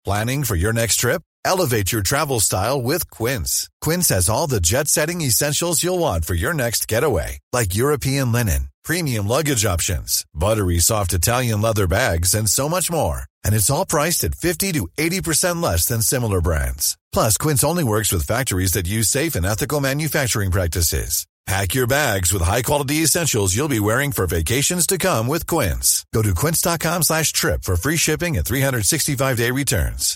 Planning for your next trip? Elevate your travel style with Quince. Quince has all the jet-setting essentials you'll want for your next getaway, like European linen, premium luggage options, buttery soft Italian leather bags, and so much more. And it's all priced at 50 to 80% less than similar brands. Plus, Quince only works with factories that use safe and ethical manufacturing practices. Pack your bags with high-quality essentials you'll be wearing for vacations to come with Quince. Go to quince.com/trip for free shipping and 365-day returns.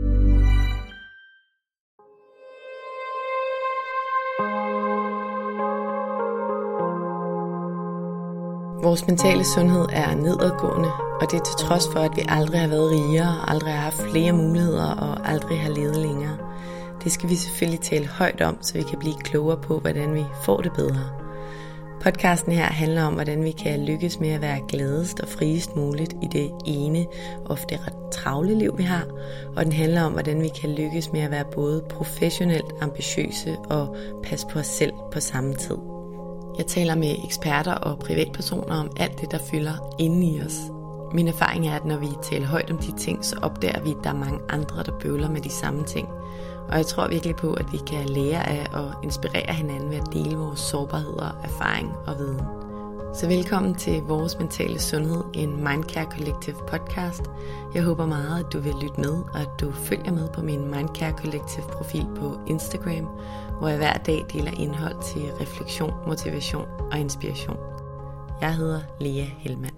Vores mentale sundhed er nedadgående, og det er til trods for, at vi aldrig har været rigere, aldrig har haft flere muligheder og aldrig har levet længere. Det skal vi selvfølgelig tale højt om, så vi kan blive klogere på, hvordan vi får det bedre. Podcasten her handler om, hvordan vi kan lykkes med at være gladest og friest muligt i det ene, ofte ret travle liv, vi har. Og den handler om, hvordan vi kan lykkes med at være både professionelt ambitiøse og passe på os selv på samme tid. Jeg taler med eksperter og privatpersoner om alt det, der fylder inde i os. Min erfaring er, at når vi taler højt om de ting, så opdager vi, at der er mange andre, der bøvler med de samme ting. Og jeg tror virkelig på, at vi kan lære af og inspirere hinanden ved at dele vores sårbarheder, erfaring og viden. Så velkommen til Vores Mentale Sundhed, en Mindcare Collective podcast. Jeg håber meget, at du vil lytte med, og at du følger med på min Mindcare Collective profil på Instagram, hvor jeg hver dag deler indhold til refleksion, motivation og inspiration. Jeg hedder Lea Hellmann.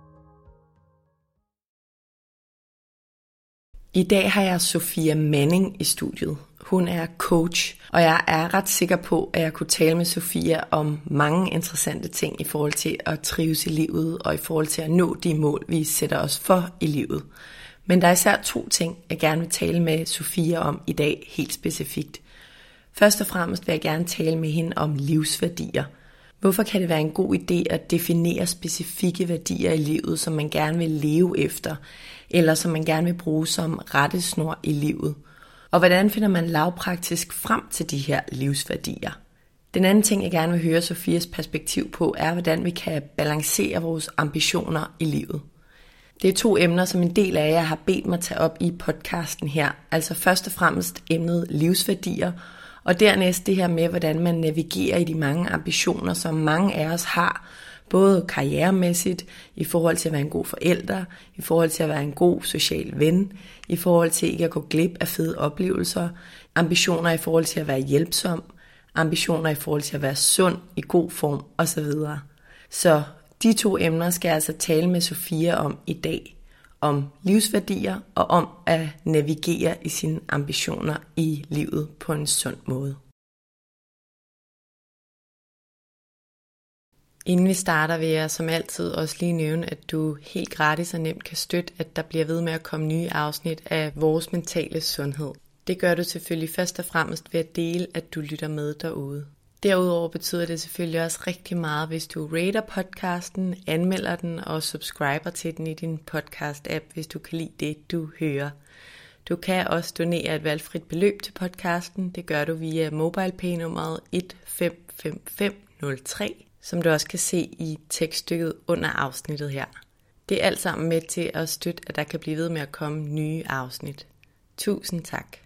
I dag har jeg Sofia Manning i studiet. Hun er coach, og jeg er ret sikker på, at jeg kunne tale med Sofia om mange interessante ting i forhold til at trives i livet og i forhold til at nå de mål, vi sætter os for i livet. Men der er især 2 ting, jeg gerne vil tale med Sofia om i dag helt specifikt. Først og fremmest vil jeg gerne tale med hende om livsværdier. Hvorfor kan det være en god idé at definere specifikke værdier i livet, som man gerne vil leve efter, eller som man gerne vil bruge som rettesnor i livet? Og hvordan finder man lavpraktisk frem til de her livsværdier? Den anden ting, jeg gerne vil høre Sofias perspektiv på, er, hvordan vi kan balancere vores ambitioner i livet. Det er 2 emner, som en del af jer har bedt mig tage op i podcasten her. Altså først og fremmest emnet livsværdier, og dernæst det her med, hvordan man navigerer i de mange ambitioner, som mange af os har, både karrieremæssigt, i forhold til at være en god forælder, i forhold til at være en god social ven, i forhold til ikke at gå glip af fede oplevelser, ambitioner i forhold til at være hjælpsom, ambitioner i forhold til at være sund, i god form osv. Så de 2 emner skal jeg altså tale med Sofia om i dag. Om livsværdier og om at navigere i sine ambitioner i livet på en sund måde. Inden vi starter, vil jeg som altid også lige nævne, at du helt gratis og nemt kan støtte, at der bliver ved med at komme nye afsnit af Vores Mentale Sundhed. Det gør du selvfølgelig først og fremmest ved at dele, at du lytter med derude. Derudover betyder det selvfølgelig også rigtig meget, hvis du rater podcasten, anmelder den og subscriber til den i din podcast-app, hvis du kan lide det, du hører. Du kan også donere et valgfrit beløb til podcasten. Det gør du via MobilePay-nummeret 155503, som du også kan se i tekststykket under afsnittet her. Det er alt sammen med til at støtte, at der kan blive ved med at komme nye afsnit. Tusind tak.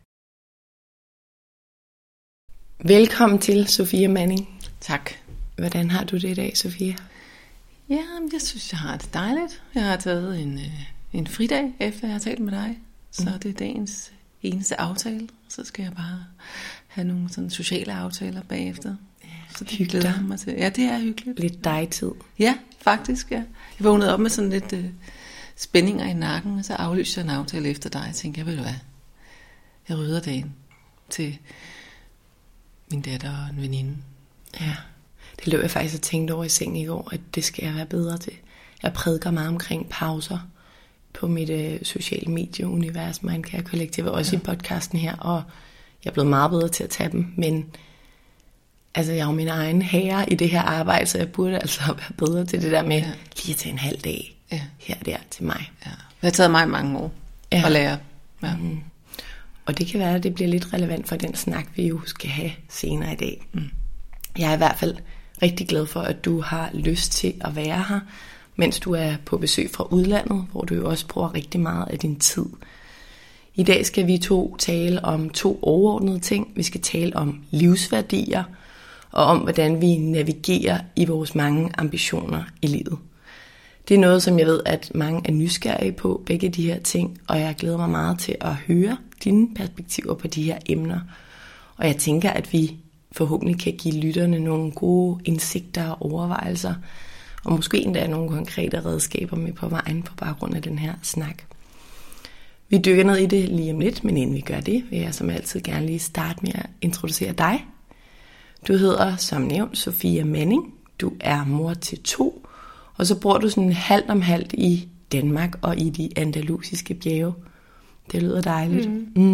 Velkommen til, Sofia Manning. Tak. Hvordan har du det i dag, Sofia? Ja, jeg synes, jeg har det dejligt. Jeg har taget en fridag, efter jeg har talt med dig. Så det er dagens eneste aftale. Så skal jeg bare have nogle sådan sociale aftaler bagefter. Ja, så det glæder jeg mig til. Ja, det er hyggeligt. Lidt dig-tid. Ja, faktisk, ja. Jeg vågnede op med sådan lidt spændinger i nakken, og så aflyste jeg en aftale efter dig. Jeg tænkte, ved du hvad? Jeg rydder dagen til min datter og en veninde. Ja, det løb jeg faktisk og tænkte over i sengen i går, at det skal jeg være bedre til. Jeg prædiker meget omkring pauser på mit sociale medieunivers, Mindcare Collective, også i podcasten her, og jeg er blevet meget bedre til at tage dem, men altså, jeg er jo min egen herre i det her arbejde, så jeg burde altså være bedre til det der med lige at tage en halv dag her og der til mig. Ja. Det har taget mig mange år at lære. Ja. Og det kan være, at det bliver lidt relevant for den snak, vi jo skal have senere i dag. Jeg er i hvert fald rigtig glad for, at du har lyst til at være her, mens du er på besøg fra udlandet, hvor du jo også bruger rigtig meget af din tid. I dag skal vi tale om 2 overordnede ting. Vi skal tale om livsværdier og om, hvordan vi navigerer i vores mange ambitioner i livet. Det er noget, som jeg ved, at mange er nysgerrige på, begge de her ting, og jeg glæder mig meget til at høre dine perspektiver på de her emner. Og jeg tænker, at vi forhåbentlig kan give lytterne nogle gode indsigter og overvejelser, og måske endda nogle konkrete redskaber med på vejen på baggrund af den her snak. Vi dykker ned i det lige om lidt, men inden vi gør det, vil jeg som altid gerne lige starte med at introducere dig. Du hedder som nævnt Sofia Manning, du er mor til 2, og så bor du sådan halvt om halvt i Danmark og i de andalusiske bjerge. Det lyder dejligt.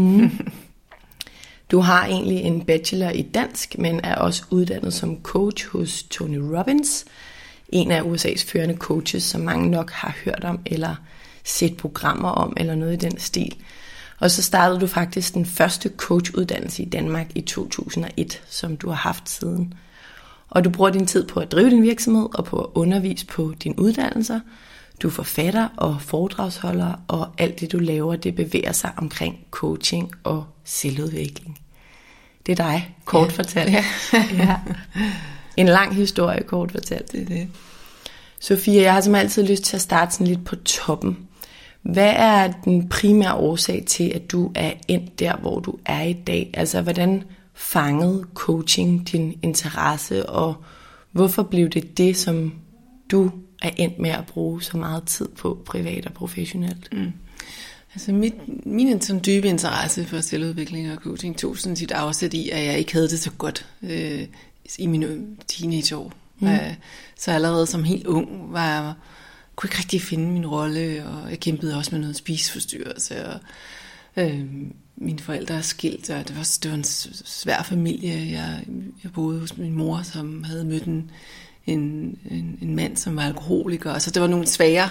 Du har egentlig en bachelor i dansk, men er også uddannet som coach hos Tony Robbins, en af USA's førende coaches, som mange nok har hørt om eller set programmer om eller noget i den stil. Og så startede du faktisk den første coachuddannelse i Danmark i 2001, som du har haft siden. Og du bruger din tid på at drive din virksomhed og på at undervise på dine uddannelser. Du er forfatter og foredragsholder, og alt det du laver, det bevæger sig omkring coaching og selvudvikling. Det er dig, kort fortalt. Ja. En lang historie, kort fortalt. Det er det. Sofia, jeg har som altid lyst til at starte sådan lidt på toppen. Hvad er den primære årsag til, at du er endt der, hvor du er i dag? Altså, hvordan fangede coaching din interesse, og hvorfor blev det det, som du er endt med at bruge så meget tid på, privat og professionelt? Altså min sådan dybe interesse for selvudvikling og coaching tog sådan sit afsæt i, at jeg ikke havde det så godt i mine teenageår. Så allerede som helt ung kunne ikke rigtig finde min rolle, og jeg kæmpede også med noget spiseforstyrrelse, og mine forældre er skilt, og det var en svær familie. Jeg boede hos min mor, som havde mødt en mand, som var alkoholiker, og så det var nogle svære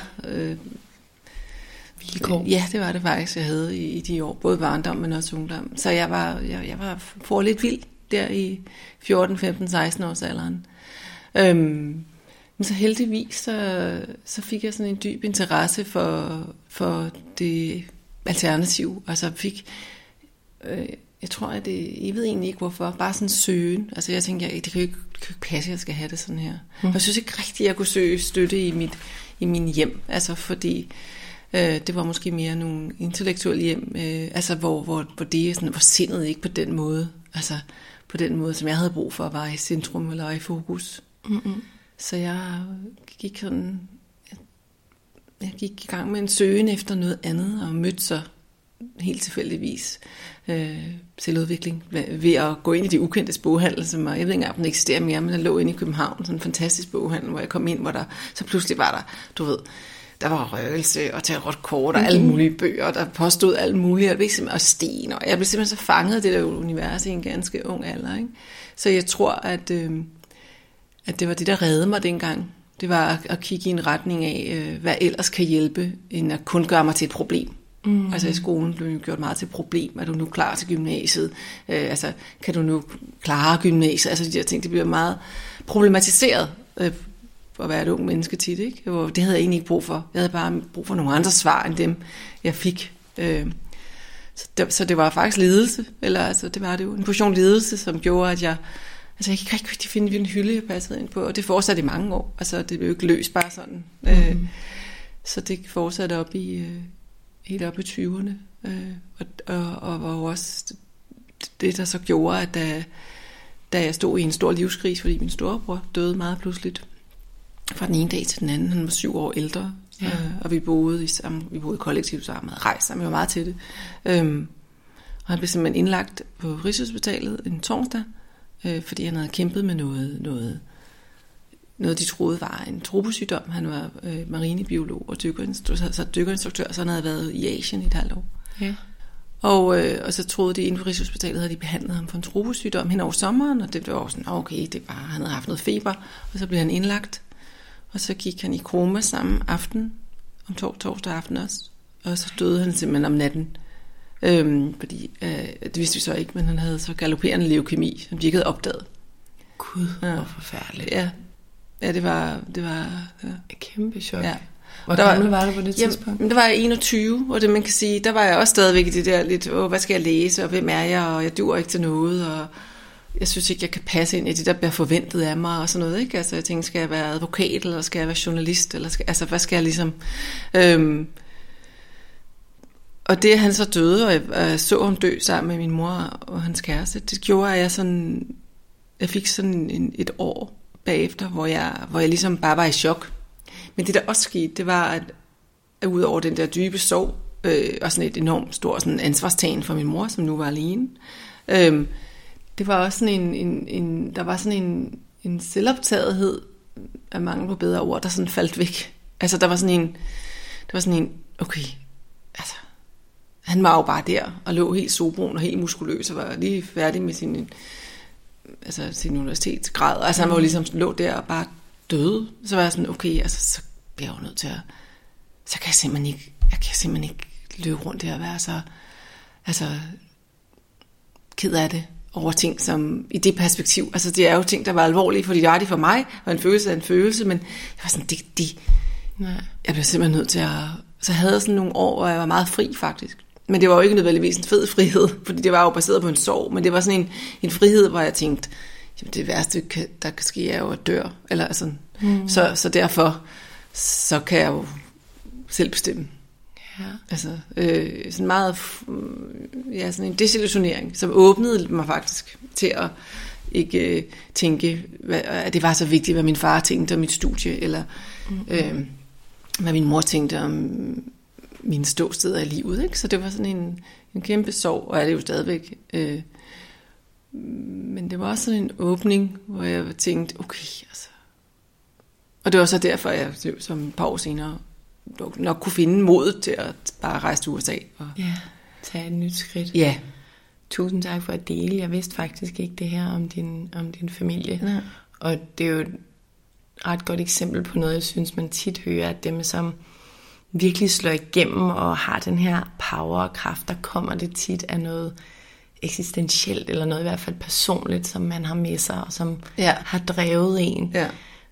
vilkår. Ja, det var det faktisk, jeg havde i de år, både barndom, men også ungdom. Så jeg var for lidt vild der i 14, 15, 16 års alderen. Men så heldigvis, så fik jeg sådan en dyb interesse for det alternativ. Altså jeg tror, at jeg ved egentlig ikke hvorfor, bare sådan søgen. Altså jeg tænkte, det kan jo ikke passe, at jeg skal have det sådan her. Og jeg synes ikke rigtigt, at jeg kunne søge støtte i min hjem, altså fordi det var måske mere nogle intellektuelle hjem, altså hvor det sådan, hvor sindet ikke på den måde, altså på den måde, som jeg havde brug for, var i centrum eller i fokus. Så jeg gik i gang med en søgen efter noget andet, og mødte så helt tilfældigvis selvudvikling ved at gå ind i de ukendte boghandel, som jeg ved ikke engang, om den eksisterer mere, men der lå inde i København, sådan en fantastisk boghandel, hvor jeg kom ind, hvor der så pludselig var der, du ved, der var røgelse og tarotkort og alle mulige bøger, der påstod alt muligt, og sten, og jeg blev simpelthen så fanget af det der univers i en ganske ung alder, ikke? Så jeg tror, at det var det, der reddede mig dengang. Det var at kigge i en retning af, hvad ellers kan hjælpe, end at kun gøre mig til et problem. Altså i skolen blev jo gjort meget til et problem. Er du nu klar til gymnasiet? Altså, kan du nu klare gymnasiet? Altså de der ting, det bliver meget problematiseret at være et ung menneske tit, ikke? Og det havde jeg egentlig ikke brug for. Jeg havde bare brug for nogle andre svar, end dem, jeg fik. Så det var faktisk ledelse, eller altså, det var det jo en portion ledelse, som gjorde, at jeg kan ikke rigtig finde hvilken hylde, jeg passede ind på, og det fortsatte i mange år. Altså, det blev jo ikke løst bare sådan. Så det fortsatte helt op i 20'erne. Og var også det, der så gjorde, at da jeg stod i en stor livskrise, fordi min storebror døde meget pludseligt fra den ene dag til den anden. Han var 7 år ældre, og vi boede kollektivt sammen, havde rejst sammen, vi var meget til det. Og han blev simpelthen indlagt på Rigshospitalet en torsdag, fordi han havde kæmpet med noget de troede var en tropesygdom. Han var marinebiolog og dykkerinstruktør, så han havde været i Asien i et halvt år. Ja. Og så troede de inden for Rigshospitalet, havde de behandlet ham for en tropesygdom hen over sommeren, og det var også sådan, okay, det var, han havde haft noget feber, og så blev han indlagt, og så gik han i koma samme aften, om torsdag aften også, og så døde han simpelthen om natten. Fordi det vidste vi så ikke, men han havde så galopperende leukemi, som de ikke havde opdaget. Gud, hvor forfærdeligt. Ja, det var et kæmpe chok. Ja. Hvor gammel var du på det tidspunkt? Jamen, der var jeg 21, og det man kan sige, der var jeg også stadigvæk i det der lidt, hvad skal jeg læse, og hvem er jeg, og jeg duer ikke til noget, og jeg synes ikke, jeg kan passe ind i det, der bliver forventet af mig, og sådan noget, ikke? Altså, jeg tænkte, skal jeg være advokat, eller skal jeg være journalist, eller hvad skal jeg ligesom... Og det, at han så døde, og jeg så ham dø sammen med min mor og hans kæreste, det gjorde, at jeg fik sådan et år bagefter, hvor jeg ligesom bare var i chok. Men det, der også skete, det var, at ud over den der dybe sorg, og sådan et enormt stort sådan ansvarstagen for min mor, som nu var alene, det var også sådan der var sådan en selvoptagethed af mangel på bedre ord, der sådan faldt væk. Altså, der var sådan en, okay, altså, han var jo bare der, og lå helt sobrun og helt muskuløs, og var lige færdig med sin universitetsgrad. Altså, han var jo ligesom lå der og bare døde. Så var jeg sådan, okay, altså, så bliver jeg jo nødt til at... Så kan jeg simpelthen ikke løbe rundt der og være så... Altså, ked af det over ting, som i det perspektiv... Altså, det er jo ting, der var alvorlige, fordi det var det for mig, og en følelse af en følelse, men jeg var sådan, jeg blev simpelthen nødt til at... Så havde jeg sådan nogle år, hvor jeg var meget fri, faktisk. Men det var jo ikke nødvendigvis en fed frihed, fordi det var jo baseret på en sorg, men det var sådan en frihed, hvor jeg tænkte, jamen det værste, der kan ske, er jo at dør, eller sådan. Så derfor, så kan jeg jo selv bestemme. Ja. Altså, sådan meget, sådan en desillusionering, som åbnede mig faktisk til at ikke tænke, at det var så vigtigt, hvad min far tænkte om mit studie, eller hvad min mor tænkte om mine ståsteder i livet, ikke? Så det var sådan en kæmpe sorg, og er det jo stadigvæk. Men det var også sådan en åbning, hvor jeg tænkte, okay, altså. Og det var så derfor, jeg som et par år senere nok kunne finde modet til at bare rejse til USA. Og tage et nyt skridt. Ja. Tusind tak for at dele. Jeg vidste faktisk ikke det her om din familie. Ja. Og det er jo et ret godt eksempel på noget, jeg synes, man tit hører, at dem, som virkelig slår igennem og har den her power og kraft, der kommer det tit af noget eksistentielt, eller noget i hvert fald personligt, som man har med sig, og som har drevet en. Ja.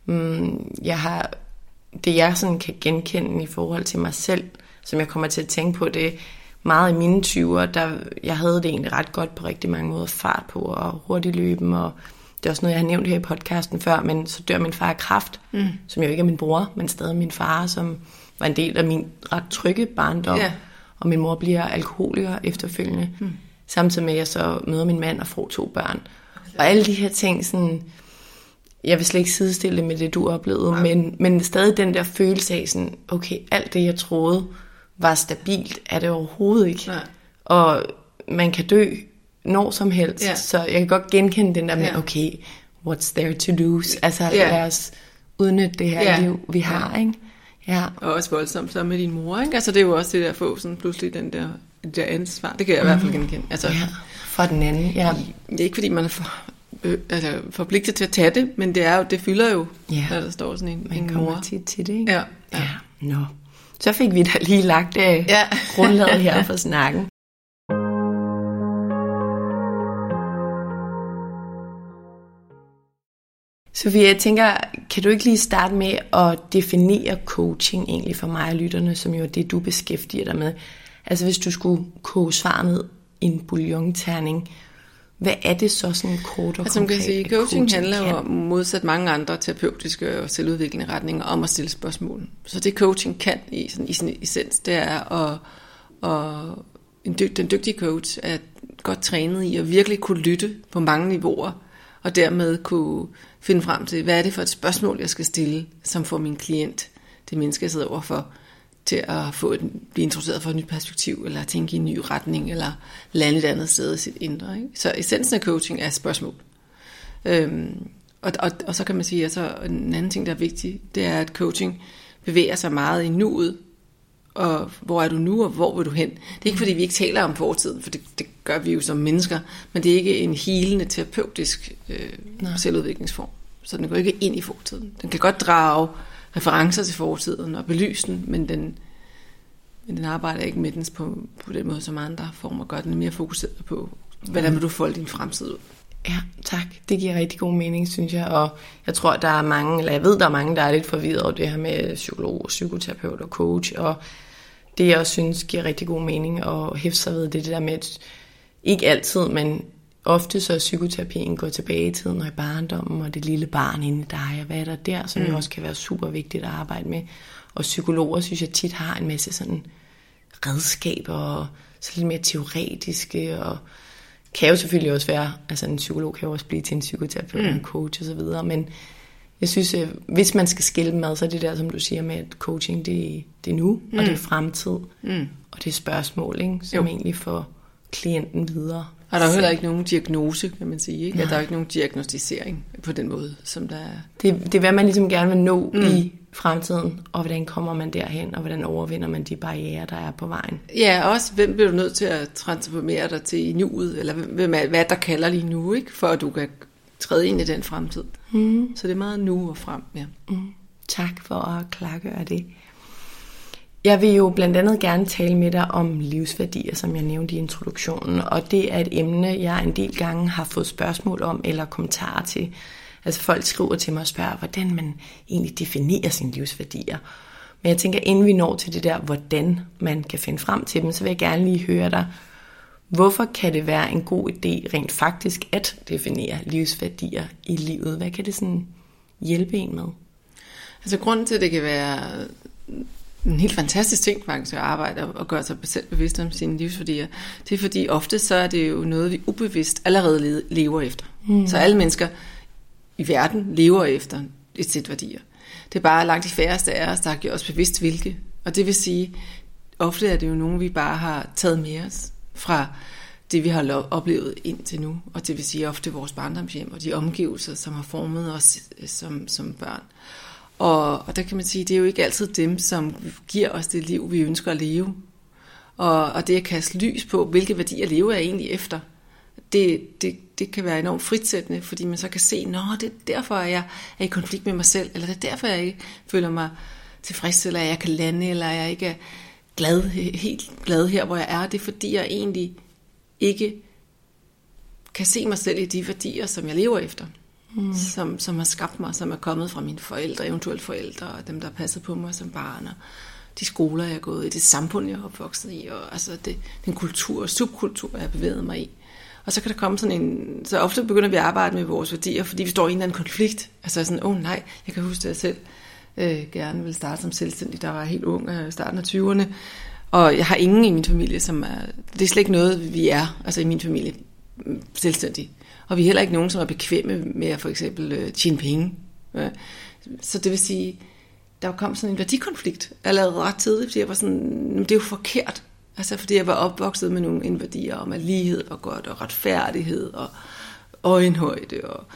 Det jeg sådan kan genkende i forhold til mig selv, som jeg kommer til at tænke på, det meget i mine 20'er, der jeg havde det egentlig ret godt på rigtig mange måder, fart på og hurtigt løben, og det er også noget, jeg har nævnt her i podcasten før, men så dør min far af kræft, som jo ikke er min bror, men stadig min far, som var en del af min ret trygge barndom, og min mor bliver alkoholiker efterfølgende, samtidig med at jeg så møder min mand og får 2 børn. Og alle de her ting, sådan, jeg vil slet ikke sidestille det med det, du oplevede, men stadig den der følelse af, sådan, okay, alt det, jeg troede var stabilt, er det overhovedet ikke. Nej. Og man kan dø når som helst, så jeg kan godt genkende den der med, okay, what's there to lose? Altså, lad os udnytte det her liv, vi har, ikke? Ja. Og også voldsomt så med din mor, ikke? Altså, det er jo også det der at få sådan pludselig det der ansvar. Det kan jeg i hvert fald genkende. Altså, for den anden, Det er ikke, fordi man er forpligtet til at tage det, men det fylder jo, når der står sådan en man mor. kommer tit til det, ikke? Ja. Nå. Så fik vi da lige lagt grundlaget her for snakken. Sofie, jeg tænker, kan du ikke lige starte med at definere coaching egentlig for mig og lytterne, som jo er det, du beskæftiger dig med? Altså hvis du skulle koge svaret ned i en bouillonterning, hvad er det så sådan kort og konkret? Man kan sige, coaching handler jo om modsat mange andre terapeutiske og selvudviklende retninger om at stille spørgsmål. Så det coaching kan i sin essens, det er den dygtige coach er godt trænet i at virkelig kunne lytte på mange niveauer, og dermed kunne finde frem til, hvad er det for et spørgsmål, jeg skal stille, som får min klient, det menneske, jeg sidder overfor, til at blive introduceret for et nyt perspektiv, eller tænke i en ny retning, eller lande et andet sted i sit indre. Ikke? Så essensen af coaching er spørgsmål. Og så kan man sige, at så en anden ting, der er vigtig, det er, at coaching bevæger sig meget i nuet, og hvor er du nu, og hvor vil du hen? Det er ikke, fordi vi ikke taler om fortiden, for det gør vi jo som mennesker, men det er ikke en helende terapeutisk selvudviklingsform. Så den går ikke ind i fortiden. Den kan godt drage referencer til fortiden og belyse den, men den arbejder ikke med den på den måde, som andre former gør. Den er mere fokuseret på, hvordan vil du folde din fremtid ud. Ja, tak. Det giver rigtig god mening, synes jeg. Og jeg tror, der er mange, der er lidt forvirret over det her med psykolog, psykoterapeut og coach. Og det, jeg også synes, giver rigtig god mening at hæfte sig ved, det der med, at ikke altid, men ofte så psykoterapien går tilbage i tiden og i barndommen, og det lille barn inde i dig, og hvad er der der, som jo også kan være super vigtigt at arbejde med. Og psykologer, synes jeg, tit har en masse sådan redskaber, og så lidt mere teoretiske, og kan jo selvfølgelig også være, altså en psykolog kan jo også blive til en psykoterapeut, en coach og så videre, men jeg synes, hvis man skal skille dem ad, så er det der, som du siger med, at coaching, det er nu, og det er fremtid, og det er spørgsmål, ikke, som egentlig får klienten videre. Og der er jo heller ikke nogen diagnose, kan man sige, ikke? Ja, der er jo ikke nogen diagnostisering på den måde, som der er. Det er, hvad man ligesom gerne vil nå i fremtiden, og hvordan kommer man derhen, og hvordan overvinder man de barrierer, der er på vejen. Ja, også hvem bliver du nødt til at transformere dig til i nuet, eller hvad der kalder lige nu, ikke? For at du kan træde ind i den fremtid. Så det er meget nu og frem, ja. Tak for at klargøre det. Jeg vil jo blandt andet gerne tale med dig om livsværdier, som jeg nævnte i introduktionen, og det er et emne, jeg en del gange har fået spørgsmål om eller kommentarer til. Altså folk skriver til mig og spørger, hvordan man egentlig definerer sine livsværdier. Men jeg tænker, inden vi når til det der, hvordan man kan finde frem til dem, så vil jeg gerne lige høre dig, hvorfor kan det være en god idé rent faktisk at definere livsværdier i livet? Hvad kan det sådan hjælpe en med? Altså grunden til, at det kan være en helt fantastisk ting faktisk at arbejde og gøre sig selv bevidst om sine livsværdier, det er fordi ofte så er det jo noget, vi ubevidst allerede lever efter. Så alle mennesker i verden lever efter et sæt værdier. Det er bare langt de færreste af os, der har gjort os bevidst hvilke. Og det vil sige, ofte er det jo nogen, vi bare har taget med os fra det, vi har oplevet indtil nu. Og det vil sige ofte vores barndomshjem og de omgivelser, som har formet os som børn. Og der kan man sige, det er jo ikke altid dem, som giver os det liv, vi ønsker at leve. Og det at kaste lys på, hvilke værdier lever jeg egentlig efter, det kan være enormt fritsættende, fordi man så kan se, det er derfor, at jeg er i konflikt med mig selv, eller det er derfor, jeg ikke føler mig tilfreds, eller jeg kan lande, eller jeg ikke er helt glad her, hvor jeg er. Det er fordi, jeg egentlig ikke kan se mig selv i de værdier, som jeg lever efter. Som har skabt mig, som er kommet fra mine forældre, eventuelt forældre, og dem, der har passet på mig som barn, og de skoler, jeg er gået i, det samfund, jeg er opvokset i, og altså den kultur og subkultur, jeg har bevæget mig i. Og så kan der komme så ofte begynder vi at arbejde med vores værdier, fordi vi står i en eller anden konflikt. Altså sådan, nej, jeg kan huske, at jeg selv gerne ville starte som selvstændig, der var helt ung, starten af 20'erne, og jeg har ingen i min familie, det er slet ikke noget, vi er, altså i min familie, selvstændig. Og vi er heller ikke nogen, som er bekvemme med at for eksempel tjene penge. Så det vil sige, der kom sådan en værdikonflikt allerede ret tidligt, fordi jeg var sådan, det er jo forkert. Altså fordi jeg var opvokset med nogle værdier om, at lighed var godt, og retfærdighed, og øjenhøjde, og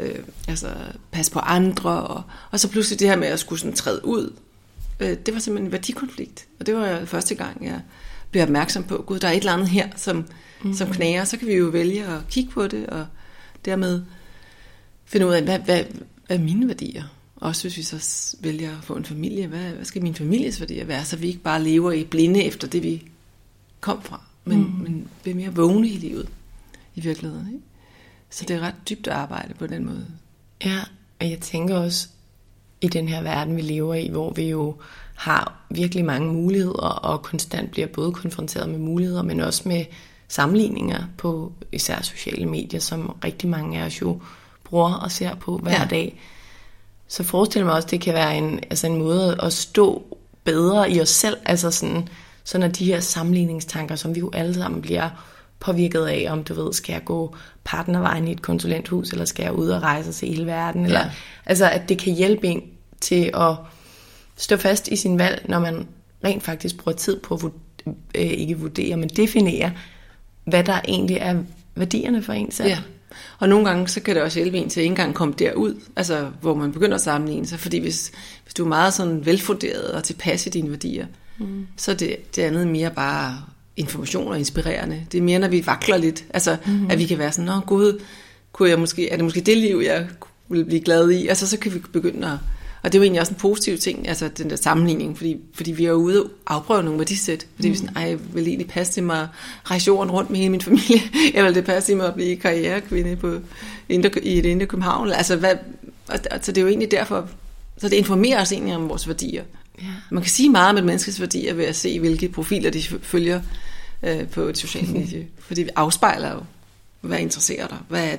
passe på andre. Og så pludselig det her med at skulle sådan træde ud, det var simpelthen en værdikonflikt. Og det var første gang, jeg blev opmærksom på, gud, der er et eller andet her, som knager. Så kan vi jo vælge at kigge på det, og dermed finde ud af, hvad er mine værdier? Også hvis vi så vælger at få en familie, hvad skal min families værdier være, så vi ikke bare lever i blinde efter det, vi kom fra, men bliver mere vågne i livet i virkeligheden. Ikke? Så det er ret dybt at arbejde på den måde. Ja, og jeg tænker også, i den her verden, vi lever i, hvor vi jo har virkelig mange muligheder, og konstant bliver både konfronteret med muligheder, men også med sammenligninger på især sociale medier, som rigtig mange af os jo bruger og ser på hver dag. Så forestil mig også, at det kan være en måde at stå bedre i os selv, altså sådan at de her sammenligningstanker, som vi jo alle sammen bliver påvirket af, om du ved, skal jeg gå partnervejen i et konsulenthus, eller skal jeg ud og rejse til hele verden, eller altså at det kan hjælpe en til at stå fast i sin valg, når man rent faktisk bruger tid på at ikke vurdere, men definere, hvad der egentlig er værdierne for en selv. Ja. Og nogle gange, så kan det også hjælpe en til at ikke engang komme derud, altså hvor man begynder at sammenligne sig, fordi hvis du er meget sådan velfunderet og tilpas i dine værdier, så er det andet mere bare information og inspirerende. Det er mere, når vi vakler lidt, altså at vi kan være sådan, gud, er det måske det liv, jeg ville blive glad i, altså så kan vi begynde Og det er jo egentlig også en positiv ting, altså den der sammenligning, fordi vi er ude og afprøve nogle værdisæt. Fordi vi er sådan, jeg vil egentlig passe til mig at rejse jorden rundt med hele min familie, eller det passer til mig at blive karrierekvinde i et indre København. Altså, så det er jo egentlig derfor, så det informerer os egentlig om vores værdier. Ja. Man kan sige meget om et menneskes værdier ved at se, hvilke profiler de følger på et socialt medie. Fordi vi afspejler jo, hvad interesserer dig? Hvad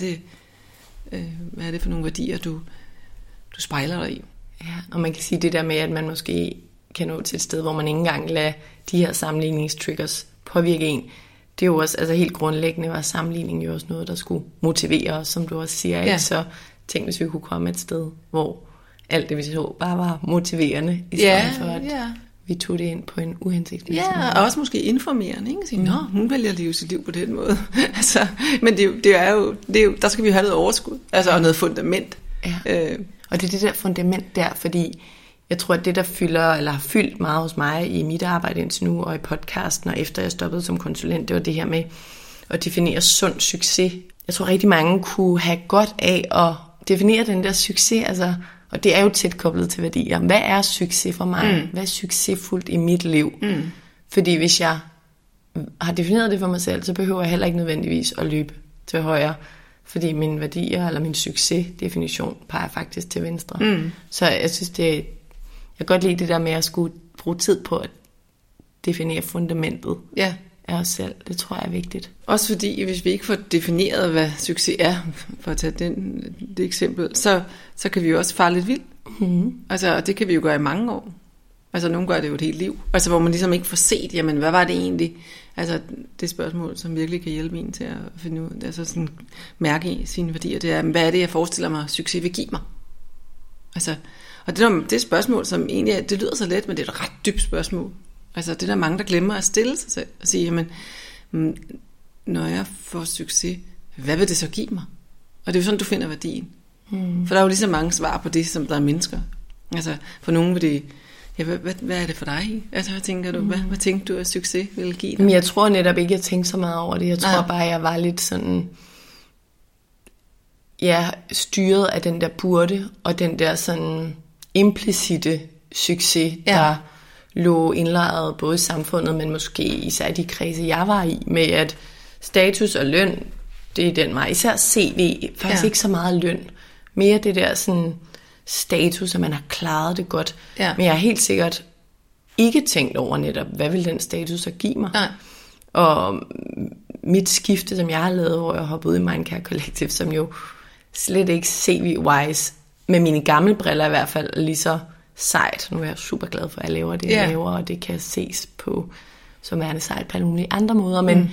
er det for nogle værdier, du spejler dig i? Ja, og man kan sige det der med, at man måske kan nå til et sted, hvor man ikke engang lader de her sammenligningstriggers påvirke en. Det er jo også, altså helt grundlæggende var sammenligning jo også noget, der skulle motivere os, som du også siger. Ikke? Så tænk, hvis vi kunne komme et sted, hvor alt det, vi så, bare var motiverende, i stedet for, at vi tog det ind på en uhensigtsmæssig måde. Ja, og også måske informerende, ikke? Sige, hun vælger at leve sit liv på den måde. Altså, men det er jo, der skal vi jo have noget overskud, altså, og noget fundament. Ja. Og det er det der fundament der, fordi jeg tror, at det, der fylder, eller har fyldt meget hos mig i mit arbejde indtil nu, og i podcasten, og efter jeg stoppede som konsulent, det var det her med at definere sund succes. Jeg tror, rigtig mange kunne have godt af at definere den der succes, altså, og det er jo tæt koblet til værdier. Hvad er succes for mig? Hvad er succesfuldt i mit liv? Fordi hvis jeg har defineret det for mig selv, så behøver jeg heller ikke nødvendigvis at løbe til højre, fordi mine værdier eller min succesdefinition peger faktisk til venstre. Så jeg synes, jeg kan godt lide det der med at skulle bruge tid på at definere fundamentet af os selv. Det tror jeg er vigtigt. Også fordi, hvis vi ikke får defineret, hvad succes er, for at tage det eksempel, så kan vi jo også fare lidt vildt. Altså, og det kan vi jo gøre i mange år. Altså, nogle gør det jo et helt liv. Altså, hvor man ligesom ikke får set, jamen, hvad var det egentlig? Altså, det spørgsmål, som virkelig kan hjælpe en til at finde ud, altså sådan mærke i sine værdier, det er, hvad er det, jeg forestiller mig, succes vil give mig? Altså, og det spørgsmål, som egentlig, det lyder så let, men det er et ret dybt spørgsmål. Altså, det er der mange, der glemmer at stille sig selv og sige, jamen, når jeg får succes, hvad vil det så give mig? Og det er jo sådan, du finder værdien. For der er jo lige så mange svar på det, som der er mennesker. Altså, for nogen vil det, hvad er det for dig? Altså, hvad tænker du? Hvad tænkte du, at succes ville give dig? Men jeg tror netop ikke, jeg tænkte så meget over det. Jeg tror bare, jeg var lidt sådan, styret af den der burde, og den der sådan implicite succes, der lå indlejret både i samfundet, men måske især de kredse, jeg var i, med at status og løn, det er den vej. Især CV, faktisk ikke så meget løn. Mere det der sådan status, at man har klaret det godt. Ja. Men jeg har helt sikkert ikke tænkt over netop, hvad vil den status så give mig? Nej. Og mit skifte, som jeg har lavet, hvor jeg hoppede ud i Mindcare Collective, som jo slet ikke CV-wise, med mine gamle briller i hvert fald, lige så sejt. Nu er jeg super glad for, at jeg laver det, jeg laver, og det kan ses på, som er det sejt på alle mulige andre måder, men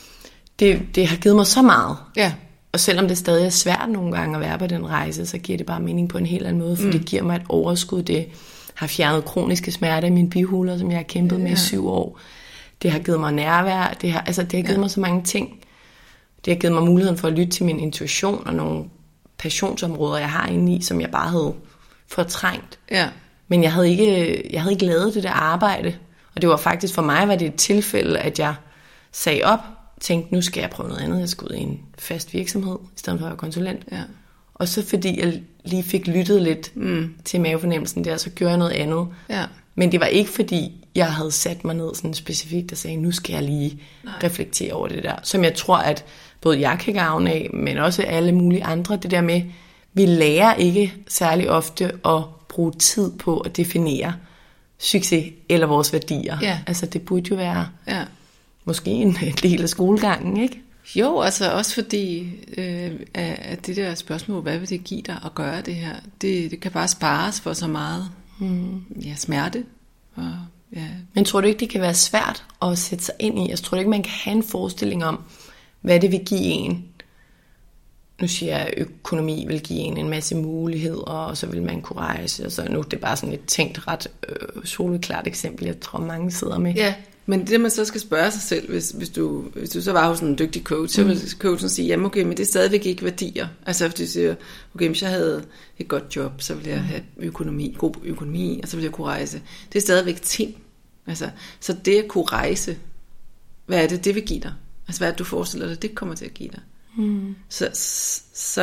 det har givet mig så meget. Ja. Og selvom det stadig er svært nogle gange at være på den rejse, så giver det bare mening på en helt anden måde, for det giver mig et overskud. Det har fjernet kroniske smerter i mine bihuler, som jeg har kæmpet med i 7 år. Det har givet mig nærvær, det har givet mig så mange ting. Det har givet mig muligheden for at lytte til min intuition og nogle passionsområder, jeg har inde i, som jeg bare havde fortrængt. Ja. Men jeg havde ikke lavet det der arbejde. Og det var faktisk for mig, var det et tilfælde, at jeg sagde op, tænkte, nu skal jeg prøve noget andet. Jeg skal ud i en fast virksomhed, i stedet for at være konsulent. Ja. Og så fordi jeg lige fik lyttet lidt til mavefornemmelsen der, så gjorde jeg noget andet. Ja. Men det var ikke fordi, jeg havde sat mig ned sådan specifikt og sagde, nu skal jeg lige reflektere over det der. Som jeg tror, at både jeg kan gavne af, men også alle mulige andre. Det der med, vi lærer ikke særlig ofte at bruge tid på at definere succes eller vores værdier. Ja. Altså det burde jo være måske en del af skolegangen, ikke? Jo, altså også fordi at det der spørgsmål, hvad vil det give dig at gøre det her, det kan bare spares for så meget smerte. Og, Men tror du ikke, det kan være svært at sætte sig ind i? Jeg tror ikke, man kan have en forestilling om, hvad det vil give en. Nu siger jeg, at økonomi vil give en masse muligheder, og så vil man kunne rejse. Og så nu det er bare sådan et tænkt ret soleklart eksempel, jeg tror mange sidder med. Ja. Men det man så skal spørge sig selv, hvis du så var hos en dygtig coach, så vil coachen sige, jamen okay, men det er stadigvæk ikke værdier. Altså hvis du siger, okay, hvis jeg havde et godt job, så ville jeg have god økonomi, og så ville jeg kunne rejse. Det er stadigvæk ting. Altså, så det at kunne rejse, hvad er det vil give dig? Altså hvad er det, du forestiller dig, det kommer til at give dig? Så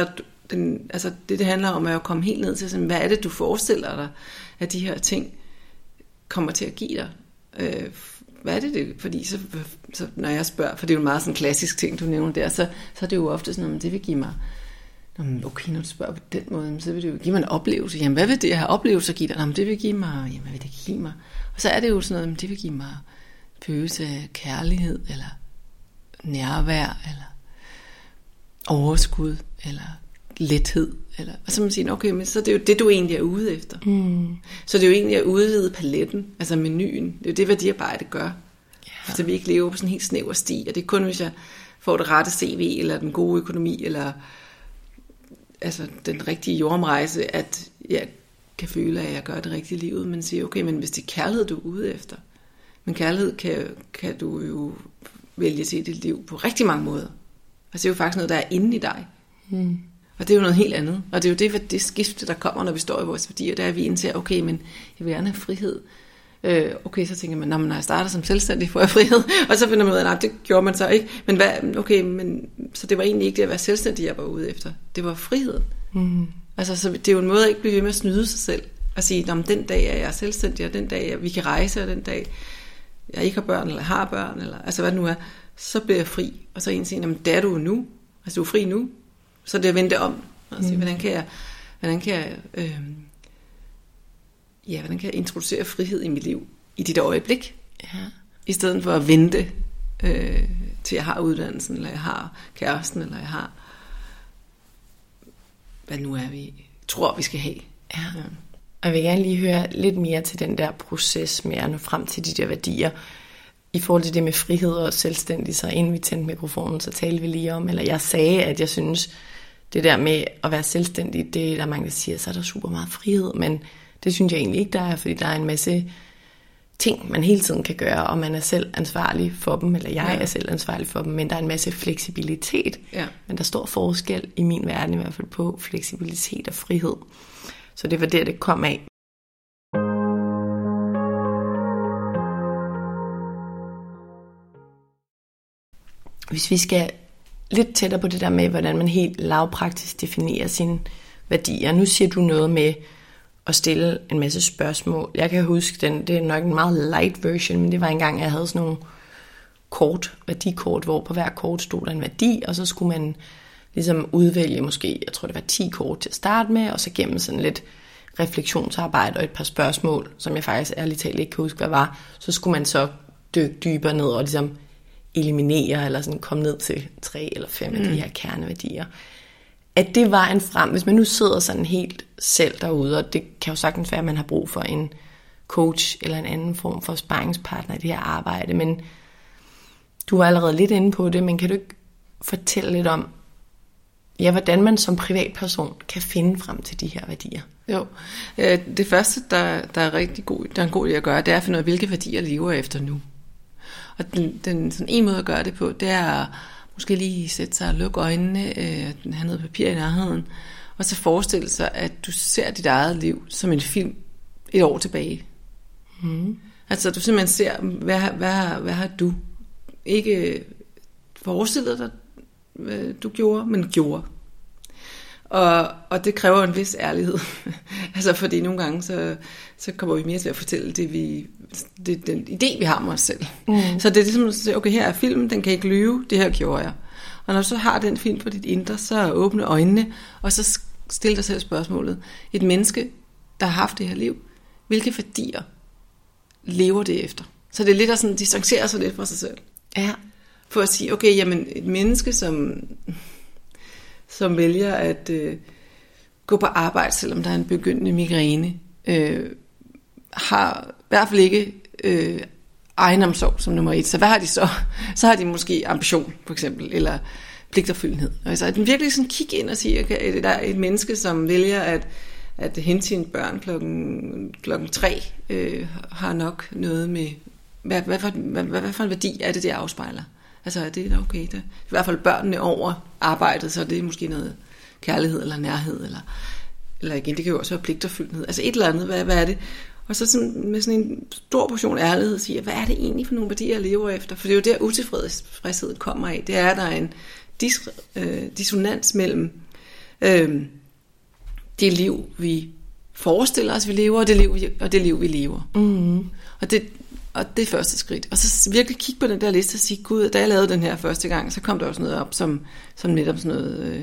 det handler om at komme helt ned til, sådan, hvad er det, du forestiller dig, at de her ting kommer til at give dig? Hvad er det? Fordi så når jeg spørger, for det er jo en meget sådan klassisk ting, du nævner der, så er det jo ofte sådan, at det vil give mig, okay, når du spørger på den måde, så vil det jo give mig en oplevelse. Jamen, hvad vil det her oplevelse give dig? Jamen, det vil give mig, jamen, hvad vil det give mig? Og så er det jo sådan noget, det vil give mig følelse af kærlighed, eller nærvær, eller overskud, eller lethed, eller, og så man siger, okay, men så er det jo det, du egentlig er ude efter. Så det er jo egentlig at udvide paletten, altså menuen. Det er jo det, værdiarbejde gør. Så vi ikke lever på sådan en helt snæver sti, og det er kun, hvis jeg får det rette CV, eller den gode økonomi, eller altså den rigtige jordomrejse, at jeg kan føle, at jeg gør det rigtige i livet, men siger, okay, men hvis det er kærlighed, du er ude efter, men kærlighed kan du jo vælge til dit liv på rigtig mange måder. Altså det er jo faktisk noget, der er inde i dig. Og det er jo noget helt andet. Og det er jo det skifte, der kommer, når vi står i vores værdier, der er vi indser, okay, men jeg vil gerne have frihed. Okay, så tænker man, når jeg starter som selvstændig, får jeg frihed. Og så finder man ud af, nej, det gjorde man så ikke. Men hvad, okay, men så det var egentlig ikke det at være selvstændig, jeg var ude efter. Det var friheden. Altså, så det er jo en måde at ikke blive ved med at snyde sig selv. Og sige, den dag er jeg selvstændig, og den dag vi kan rejse, og den dag jeg ikke har børn, eller har børn, eller altså hvad det nu er, så bliver jeg fri. Og så en siger, jamen det er du nu. Altså du er fri nu. Så det er at vende om. Og sige, hvordan kan jeg introducere frihed i mit liv i dit øjeblik? Ja. I stedet for at vente til jeg har uddannelsen, eller jeg har kæresten, eller jeg har hvad nu er vi tror vi skal have. Ja. Og jeg vil gerne lige høre lidt mere til den der proces med at nå frem til de der værdier. I forhold til det med frihed og selvstændig, så inden vi tændte mikrofonen, så talte vi lige om, eller jeg sagde, at jeg synes, det der med at være selvstændig, det er der mange, der siger, så er der super meget frihed, men det synes jeg egentlig ikke, der er, fordi der er en masse ting, man hele tiden kan gøre, og man er selv ansvarlig for dem, eller jeg er selv ansvarlig for dem, men der er en masse fleksibilitet. Ja. Men der står forskel i min verden i hvert fald på fleksibilitet og frihed. Så det var det kom af. Hvis vi skal lidt tættere på det der med, hvordan man helt lavpraktisk definerer sine værdier. Nu siger du noget med at stille en masse spørgsmål. Jeg kan huske, det er nok en meget light version, men det var engang, jeg havde sådan nogle værdikort, hvor på hver kort stod der en værdi, og så skulle man ligesom udvælge måske, jeg tror det var 10 kort til at starte med, og så gennem sådan lidt refleksionsarbejde og et par spørgsmål, som jeg faktisk ærligt talt ikke kan huske, hvad var, så skulle man så dykke dybere ned og ligesom eliminere, eller sådan komme ned til 3 eller 5 af de her kerneværdier. At det var en frem, hvis man nu sidder sådan helt selv derude, og det kan jo sagtens være, at man har brug for en coach eller en anden form for sparringspartner i det her arbejde, men du var allerede lidt inde på det, men kan du ikke fortælle lidt om, hvordan man som privatperson kan finde frem til de her værdier? Jo, det første, der er rigtig god, der er en god idé at gøre, det er at finde ud af, hvilke værdier lever jeg efter nu. Og den sådan en måde at gøre det på, det er måske lige sætte sig og lukke øjnene, have noget papir i nærheden, og så forestille sig, at du ser dit eget liv som en film et år tilbage. Altså du simpelthen ser, hvad har du ikke forestillet dig, du gjorde, men gjorde. Og det kræver en vis ærlighed. Altså fordi nogle gange, så kommer vi mere til at fortælle det den idé, vi har med os selv. Så det er ligesom at sige, okay, her er filmen, den kan ikke lyve, det her gjorde jeg. Og når du så har den film på dit indre, så åbne øjnene, og så stille dig selv spørgsmålet. Et menneske, der har haft det her liv, hvilke værdier lever det efter? Så det er lidt at sådan distancere sig lidt fra sig selv. Ja. For at sige, okay, jamen et menneske, som vælger at gå på arbejde, selvom der er en begyndende migræne, har i hvert fald ikke egenomsorg som nummer 1. Så hvad har de så? Så har de måske ambition, for eksempel, eller pligtopfyldenhed. Altså at den virkelig sådan kigge ind og sige, okay, der er et menneske, som vælger at hente sine børn klokken 3, har nok noget med, hvad for en værdi er det, det afspejler? Altså er det okay? Det er i hvert fald børnene over arbejdet, så det er måske noget kærlighed eller nærhed, eller igen, det kan jo også være pligtopfyldenhed. Altså et eller andet, hvad er det? Og så sådan, med sådan en stor portion ærlighed siger, hvad er det egentlig for nogle værdier, jeg lever efter? For det er jo der utilfredsheden kommer af. Det er, at der er en dissonans mellem Det liv, vi forestiller os, vi lever, og det liv, vi lever. Mm. Og det er første skridt. Og så virkelig kigge på den der liste og sige, gud, da jeg lavede den her første gang, så kom der også noget op, som netop sådan noget,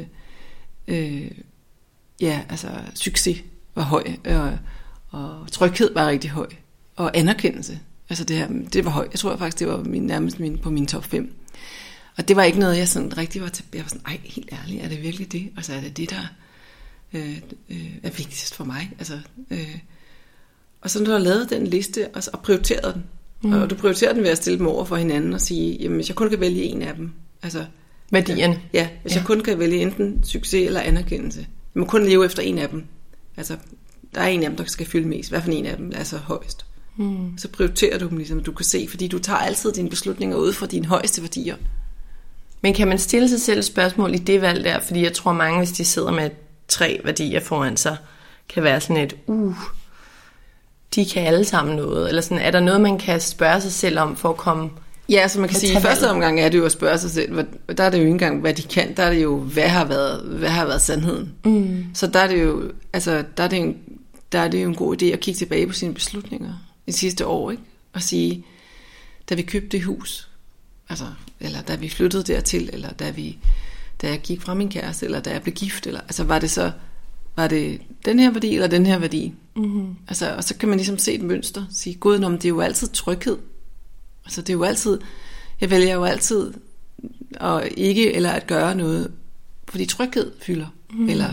succes var høj, og tryghed var rigtig høj, og anerkendelse. Altså det var højt. Jeg tror faktisk, det var nærmest på min top 5. Og det var ikke noget, jeg sådan rigtig var tilbage. Jeg var sådan, ej, helt ærligt, er det virkelig det? Altså er det det, der er vigtigst for mig? Altså, og så når du har lavet den liste, og prioriteret den, og du prioriterer den ved at stille dem over for hinanden, og sige, jamen hvis jeg kun kan vælge en af dem, altså værdierne. Ja, hvis jeg kun kan vælge enten succes eller anerkendelse. Jeg må kun leve efter en af dem. Altså, der er en af dem, der skal fylde mest. Hvad for en af dem er så højst? Så prioriterer du dem ligesom, du kan se, fordi du tager altid dine beslutninger ud fra dine højeste værdier. Men kan man stille sig selv et spørgsmål i det valg der? Fordi jeg tror mange, hvis de sidder med 3 værdier foran sig, kan være sådan et, de kan alle sammen noget. Eller sådan, er der noget, man kan spørge sig selv om for at komme... Ja, så man kan sige, i første omgang er det jo at spørge sig selv, der er det jo ikke engang, hvad de kan, der er det jo, hvad har været sandheden. Så der er det jo, altså, der er det jo en god idé at kigge tilbage på sine beslutninger i sidste år, ikke? Og sige, da vi købte det hus, altså, eller da vi flyttede dertil, eller da jeg gik fra min kæreste, eller da jeg blev gift, eller, altså var det den her værdi, eller den her værdi? Altså, og så kan man ligesom se et mønster, sige, gud, det er jo altid tryghed. Altså det er jo altid, jeg vælger jo altid at ikke eller at gøre noget, fordi tryghed fylder, eller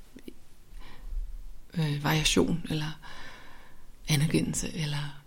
variation, eller anerkendelse, eller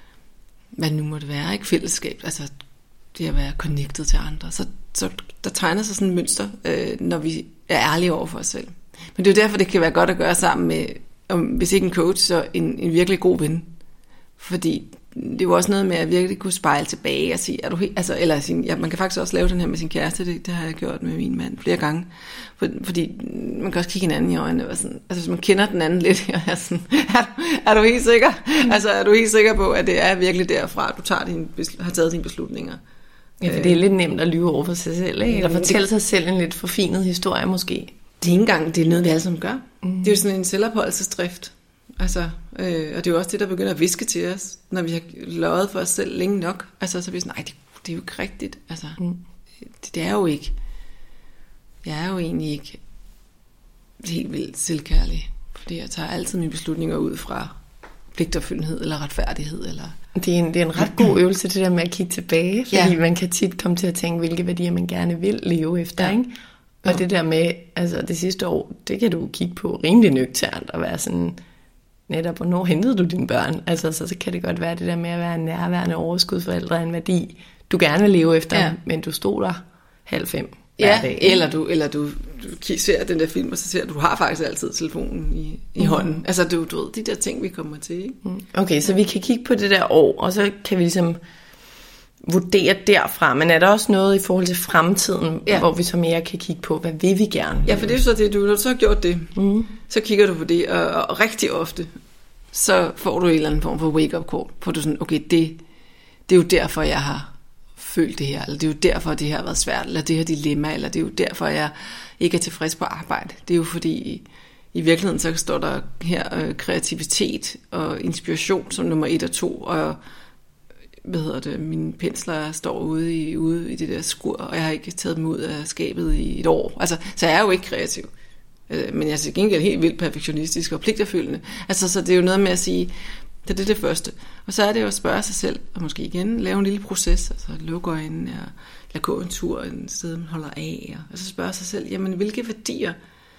hvad nu må det være, ikke fællesskab, altså det at være connected til andre. Så der tegner sig sådan et mønster, når vi er ærlige over for os selv. Men det er jo derfor, det kan være godt at gøre sammen med, hvis ikke en coach, så en virkelig god ven. Fordi det er jo også noget med at virkelig kunne spejle tilbage og sige, er du helt, altså, eller sin, ja, man kan faktisk også lave den her med sin kæreste, det har jeg gjort med min mand flere gange, fordi man kan også kigge hinanden i øjnene, og sådan, altså hvis man kender den anden lidt, og er sådan, er du helt sikker? Altså er du helt sikker på, at det er virkelig derfra, du har taget dine beslutninger? Ja, for det er lidt nemt at lyve over for sig selv, ikke? Eller fortælle sig selv en lidt forfinet historie måske. Det er ikke engang, det er noget vi alle sammen gør. Det er jo sådan en selvopholdelsesdrift. Altså, og det er jo også det, der begynder at viske til os, når vi har løjet for os selv længe nok. Altså, så er vi sådan, nej, det er jo ikke rigtigt. Altså, det er jo ikke. Jeg er jo egentlig ikke helt vildt selvkærlig, fordi jeg tager altid mine beslutninger ud fra pligtopfyldenhed eller retfærdighed. Eller... Det er en ret god øvelse, det der med at kigge tilbage, fordi man kan tit komme til at tænke, hvilke værdier man gerne vil leve efter, ikke? Og det der med, altså det sidste år, det kan du kigge på rimelig nøgternt og være sådan... Netop, hvornår hentede du dine børn? Altså, så kan det godt være det der med at være en nærværende overskudsforældre, en værdi, du gerne vil leve efter, men du stod der 4:30 hver dag. Eller du ser den der film, og så ser du har faktisk altid telefonen i hånden. Altså, du ved, de der ting, vi kommer til, ikke? Okay, så vi kan kigge på det der år, og så kan vi ligesom vurdere derfra, men er der også noget i forhold til fremtiden, hvor vi så mere kan kigge på, hvad vil vi gerne? Ja, for det er så det, når du så har gjort det, så kigger du på det, og rigtig ofte, så får du en eller anden form for wake-up call, for du sådan, okay, det er jo derfor, jeg har følt det her, eller det er jo derfor, det her har været svært, eller det her dilemma, eller det er jo derfor, jeg ikke er tilfreds på arbejde. Det er jo fordi, i virkeligheden, så står der her kreativitet og inspiration som nummer 1 og 2, og mine pensler står ude i det der skur, og jeg har ikke taget dem ud af skabet i et år. Altså, så jeg er jo ikke kreativ. Men jeg er til gengæld helt vildt perfektionistisk og pligterfølgende. Altså, så det er jo noget med at sige, det er det første. Og så er det jo at spørge sig selv, og måske igen lave en lille proces, altså lukke øjnene og lade gå en tur en sted, man holder af, og så spørge sig selv, jamen hvilke værdier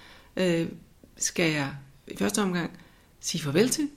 skal jeg i første omgang sige farvel til?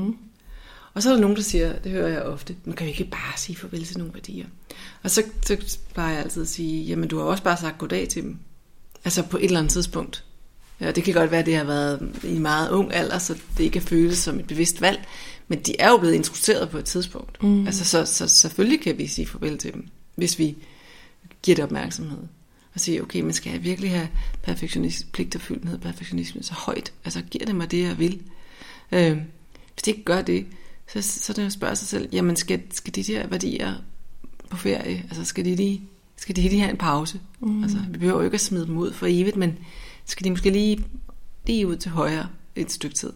Og så er der nogen, der siger, det hører jeg ofte, man kan jo ikke bare sige farvel til nogle værdier. Og så plejer jeg altid at sige, jamen du har også bare sagt goddag til dem. Altså på et eller andet tidspunkt. Ja, det kan godt være, at det har været i en meget ung alder, så det ikke kan føles som et bevidst valg. Men de er jo blevet introduceret på et tidspunkt. Altså så selvfølgelig kan vi sige farvel til dem, hvis vi giver det opmærksomhed. Og sige, okay, men skal jeg virkelig have pligterfyldenhed, perfektionisme så højt? Altså giver det mig det, jeg vil? Hvis det ikke gør det, så er det at spørge sig selv, jamen skal de der værdier på ferie, altså skal de lige have en pause? Altså, vi behøver jo ikke at smide dem ud for evigt, men skal de måske lige ud til højre et stykke tid.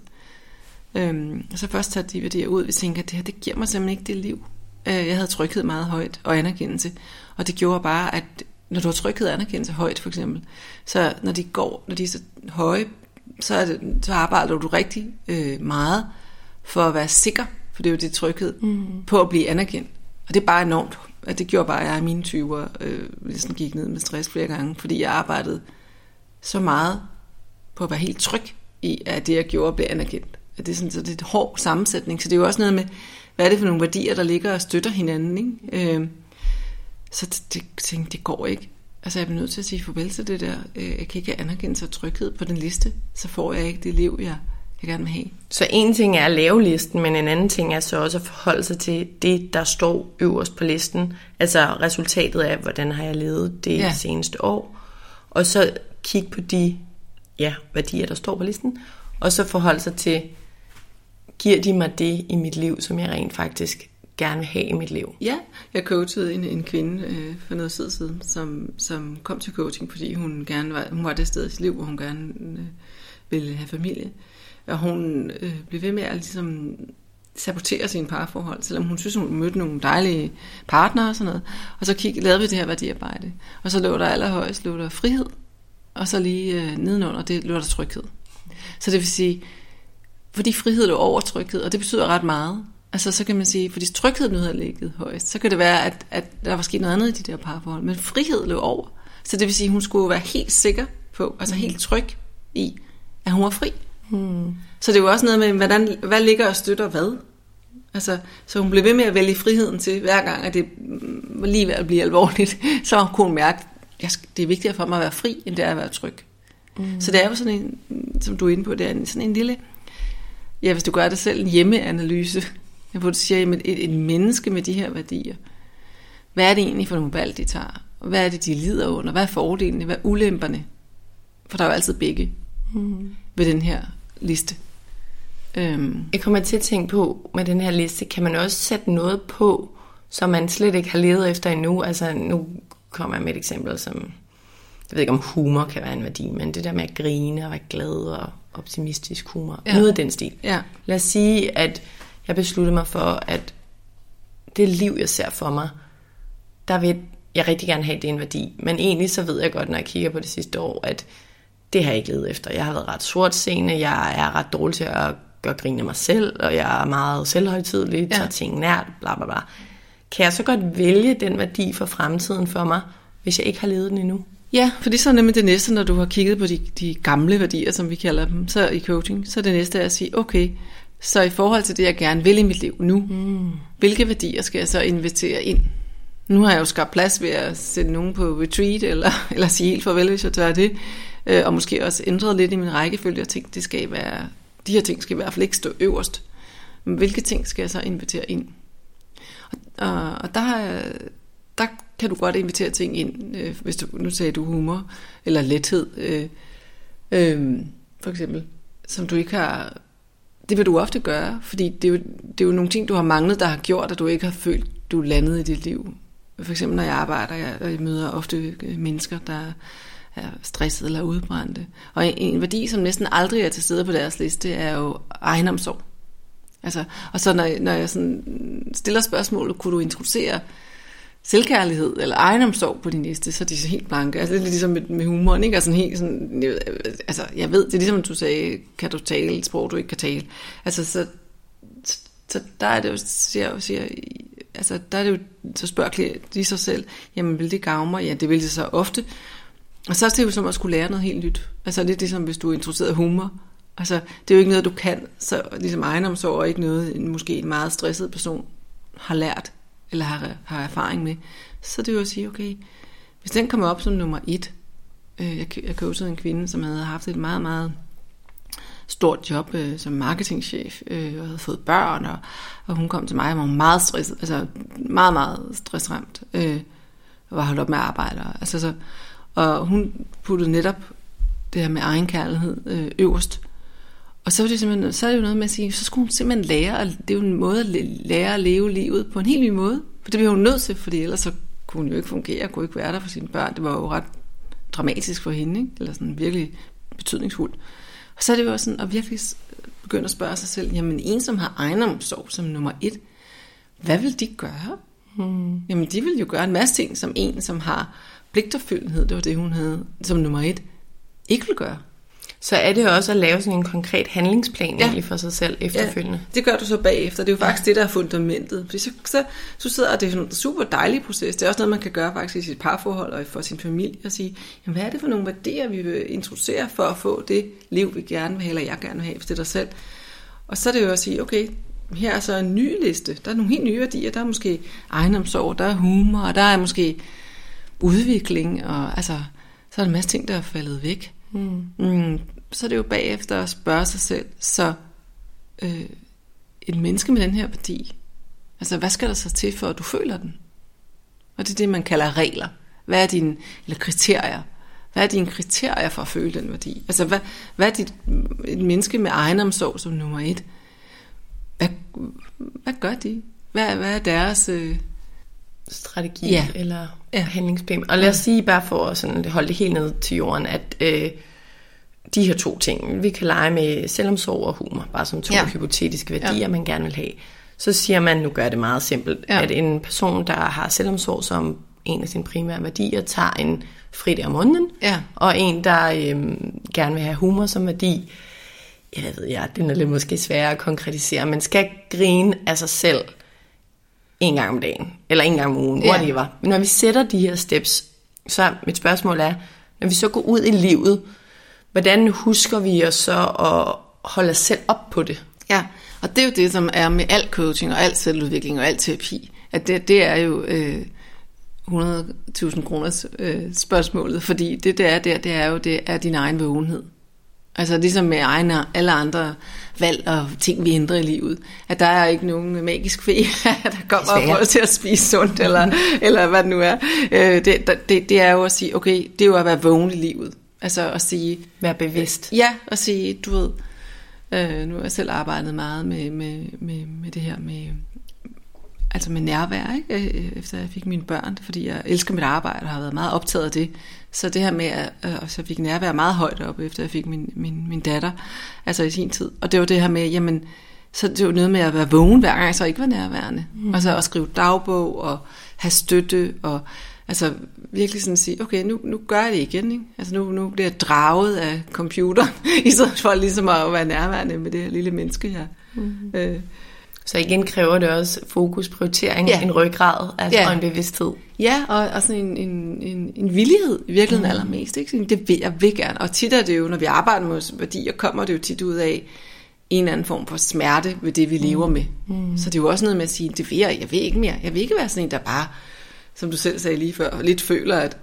Og så først tager de værdier ud, vi tænker, at det giver mig simpelthen ikke det liv. Jeg havde tryghed meget højt og anerkendelse, og det gjorde bare, at når du har tryghed og anerkendelse højt for eksempel, så når de er så høje, så arbejder du rigtig meget for at være sikker, for det er jo det tryghed, på at blive anerkendt. Og det er bare enormt. Det gjorde bare, at jeg i mine 20'er ligesom gik ned med stress flere gange, fordi jeg arbejdede så meget på at være helt tryg i, at det jeg gjorde blev anerkendt. At det er sådan, så det er et hård sammensætning, så det er jo også noget med, hvad er det for nogle værdier, der ligger og støtter hinanden, ikke? Så det går ikke. Altså jeg bliver nødt til at sige farvel til det der. Jeg kan ikke have anerkendelse og tryghed på den liste, så får jeg ikke det liv, jeg gerne vil have. Så en ting er at lave listen, men en anden ting er så også at forholde sig til det, der står øverst på listen. Altså resultatet af, hvordan har jeg levet det seneste år. Og så kigge på de værdier, der står på listen. Og så forholde sig til, giver de mig det i mit liv, som jeg rent faktisk gerne vil have i mit liv? Ja, jeg coachede en kvinde for noget tid siden, som kom til coaching, fordi hun var det sted i sit liv, hvor hun gerne ville have familie. Og hun blev ved med at ligesom sabotere sine parforhold, selvom hun synes, hun mødte nogle dejlige partnere og sådan noget. Og så lavede vi det her værdiarbejde. Og så lå der allerhøjst frihed, og så lige nedenunder det lå der tryghed. Så det vil sige, fordi frihed lå over tryghed, og det betyder ret meget. Altså så kan man sige, fordi tryghed nu havde ligget højst, så kan det være, at der var sket noget andet i de der parforhold. Men frihed lå over. Så det vil sige, at hun skulle være helt sikker på, altså helt tryg i, at hun var fri. Så det er jo også noget med, hvad ligger og støtter hvad. Altså, så hun blev ved med at vælge friheden til, hver gang, at det var lige ved at blive alvorligt, så kunne hun mærke, at det er vigtigere for mig at være fri, end det er at være tryg. Så det er jo sådan en, som du er inde på, det er sådan en lille, hvis du gør det selv, en hjemmeanalyse, hvor du siger, et menneske med de her værdier, hvad er det egentlig for nogle valg, de tager? Hvad er det, de lider under? Hvad er fordelene? Hvad er ulemperne? For der er jo altid begge ved den her liste. Jeg kommer til at tænke på, med den her liste, kan man også sætte noget på, som man slet ikke har levet efter endnu. Altså nu kommer jeg med et eksempel, som, jeg ved ikke om humor kan være en værdi, men det der med at grine og være glad og optimistisk humor, noget af den stil. Ja. Lad os sige, at jeg besluttede mig for, at det liv, jeg ser for mig, der vil jeg rigtig gerne have, det en værdi. Men egentlig så ved jeg godt, når jeg kigger på det sidste år, at det har jeg ikke levet efter. Jeg har været ret sortseende, jeg er ret dårlig til at gøre grin af mig selv, og jeg er meget selvhøjtidelig, tager ting nært, bla bla bla. Kan jeg så godt vælge den værdi for fremtiden for mig, hvis jeg ikke har levet den endnu? Ja, for det er så nemlig det næste, når du har kigget på de gamle værdier, som vi kalder dem, så i coaching, så det næste er at sige, okay, så i forhold til det, jeg gerne vil i mit liv nu, hvilke værdier skal jeg så investere ind? Nu har jeg jo skabt plads ved at sætte nogen på retreat, eller sige helt farvel, hvis jeg tør det, og måske også ændret lidt i min rækkefølge, og tænkt, de her ting skal i hvert fald ikke stå øverst. Men hvilke ting skal jeg så invitere ind? Og der kan du godt invitere ting ind, hvis nu sagde du humor, eller lethed, for eksempel, som du ikke har. Det vil du ofte gøre, fordi det er jo nogle ting, du har manglet, der har gjort, at du ikke har følt, du er landet i dit liv. For eksempel, når jeg arbejder, jeg møder ofte mennesker, der er stresset eller udbrændte. Og en værdi, som næsten aldrig er til stede på deres liste, er jo egenomsorg. Altså, og så når jeg sådan stiller spørgsmålet, kunne du introducere selvkærlighed eller egenomsorg på din liste, så er de så helt blanke. Altså, det er ligesom med humoren, ikke? Altså, helt sådan, altså, jeg ved, det er ligesom, at du sagde, kan du tale et sprog, du ikke kan tale. Altså, så der er det jo, altså, der er det jo, så spørger de sig selv, jamen, vil det gavne mig? Ja, det vil det så ofte. Og så er det jo som at skulle lære noget helt nyt. Altså, lidt ligesom, hvis du er interesseret i humor. Altså, det er jo ikke noget, du kan, så ligesom egenomsorg er ikke noget, måske en meget stresset person har lært, eller har erfaring med. Så det er jo at sige, okay, hvis den kommer op som nummer 1, jeg coachede en kvinde, som havde haft et meget, meget stort job som marketingchef, og havde fået børn, og hun kom til mig og var meget stresset, altså meget, meget stressramt, og var holdt op med at arbejde. Altså, så, og hun puttede netop det her med egenkærlighed øverst. Og så er det jo noget med at sige, så skulle hun simpelthen lære, det er jo en måde at lære at leve livet på en helt ny måde. For det bliver hun nødt til, fordi ellers så kunne hun jo ikke fungere, kunne ikke være der for sine børn. Det var jo ret dramatisk for hende, ikke? Eller sådan virkelig betydningsfuldt. Og så er det jo også sådan at virkelig begynde at spørge sig selv, jamen en, som har egenomsorg som nummer 1, hvad vil de gøre? Jamen de vil jo gøre en masse ting, som en, som har pligtopfyldenhed, det var det, hun havde som nummer 1, ikke vil gøre. Så er det også at lave sådan en konkret handlingsplan egentlig for sig selv efterfølgende. Ja, det gør du så bagefter. Det er jo faktisk det, der er fundamentet. Fordi så sidder, og det er sådan en super dejlig proces. Det er også noget, man kan gøre faktisk i sit parforhold og for sin familie og sige, jamen, hvad er det for nogle værdier, vi vil introducere for at få det liv, vi gerne vil have, eller jeg gerne vil have, hvis det er dig selv. Og så er det jo at sige, okay, her er så en ny liste. Der er nogle helt nye værdier. Der er måske egenomsorg, der er humor, og der er måske udvikling, og altså, så er der en masse ting, der er faldet væk. Så er det jo bagefter at spørge sig selv, så et menneske med den her værdi, altså hvad skal der så til for at du føler den? Og det er det man kalder regler. Hvad er dine, eller kriterier? Hvad er dine kriterier for at føle den værdi? Altså hvad er et menneske med egenomsorg som nummer 1? Hvad gør de? Hvad er deres strategi eller handlingsplan? Og lad os sige bare for at sådan holde det helt ned til jorden, at de her 2 ting, vi kan lege med selvomsorg og humor, bare som 2 hypotetiske værdier, man gerne vil have. Så siger man, nu gør det meget simpelt, at en person, der har selvomsorg som en af sine primære værdier, tager en fridag om måneden, og en, der gerne vil have humor som værdi, den er lidt måske sværere at konkretisere, men skal grine af sig selv en gang om dagen, eller en gang om ugen, whatever. Men når vi sætter de her steps, så mit spørgsmål er, når vi så går ud i livet, hvordan husker vi os så at holde os selv op på det? Ja, og det er jo det, som er med al coaching og al selvudvikling og al terapi, at det er jo 100.000 kroners spørgsmålet, fordi det er jo det er din egen vågenhed. Altså ligesom med alle andre valg og ting, vi ændrer i livet. At der er ikke nogen magisk fe, der kommer og prøver til at spise sundt, eller hvad det nu er. Det er jo at sige, okay, det er jo at være vågen i livet. Altså at sige... Være bevidst. Ja, og sige, du ved... nu har jeg selv arbejdet meget med det her med... Altså med nærvær, ikke? Efter jeg fik mine børn, fordi jeg elsker mit arbejde og har været meget optaget af det. Så det her med, at jeg fik nærvær meget højt op, efter jeg fik min datter, altså i sin tid. Og det var det her med, jamen, så det var noget med at være vågen hver gang, jeg så ikke var nærværende. Og så at skrive dagbog og have støtte, og altså virkelig sådan at sige, okay, nu gør jeg det igen, ikke? Altså nu bliver jeg draget af computeren, i stedet for ligesom at være nærværende med det her lille menneske her. Så igen kræver det også fokus, prioritering, en ryggrad, altså og en bevidsthed. Ja, og sådan en villighed i virkeligheden allermest. Ikke? Det vil jeg vil gerne. Og tit er det jo, når vi arbejder med værdier, kommer det jo tit ud af en eller anden form for smerte ved det, vi lever med. Så det er jo også noget med at sige, det vil jeg vil ikke mere. Jeg vil ikke være sådan en, der bare, som du selv sagde lige før, lidt føler, at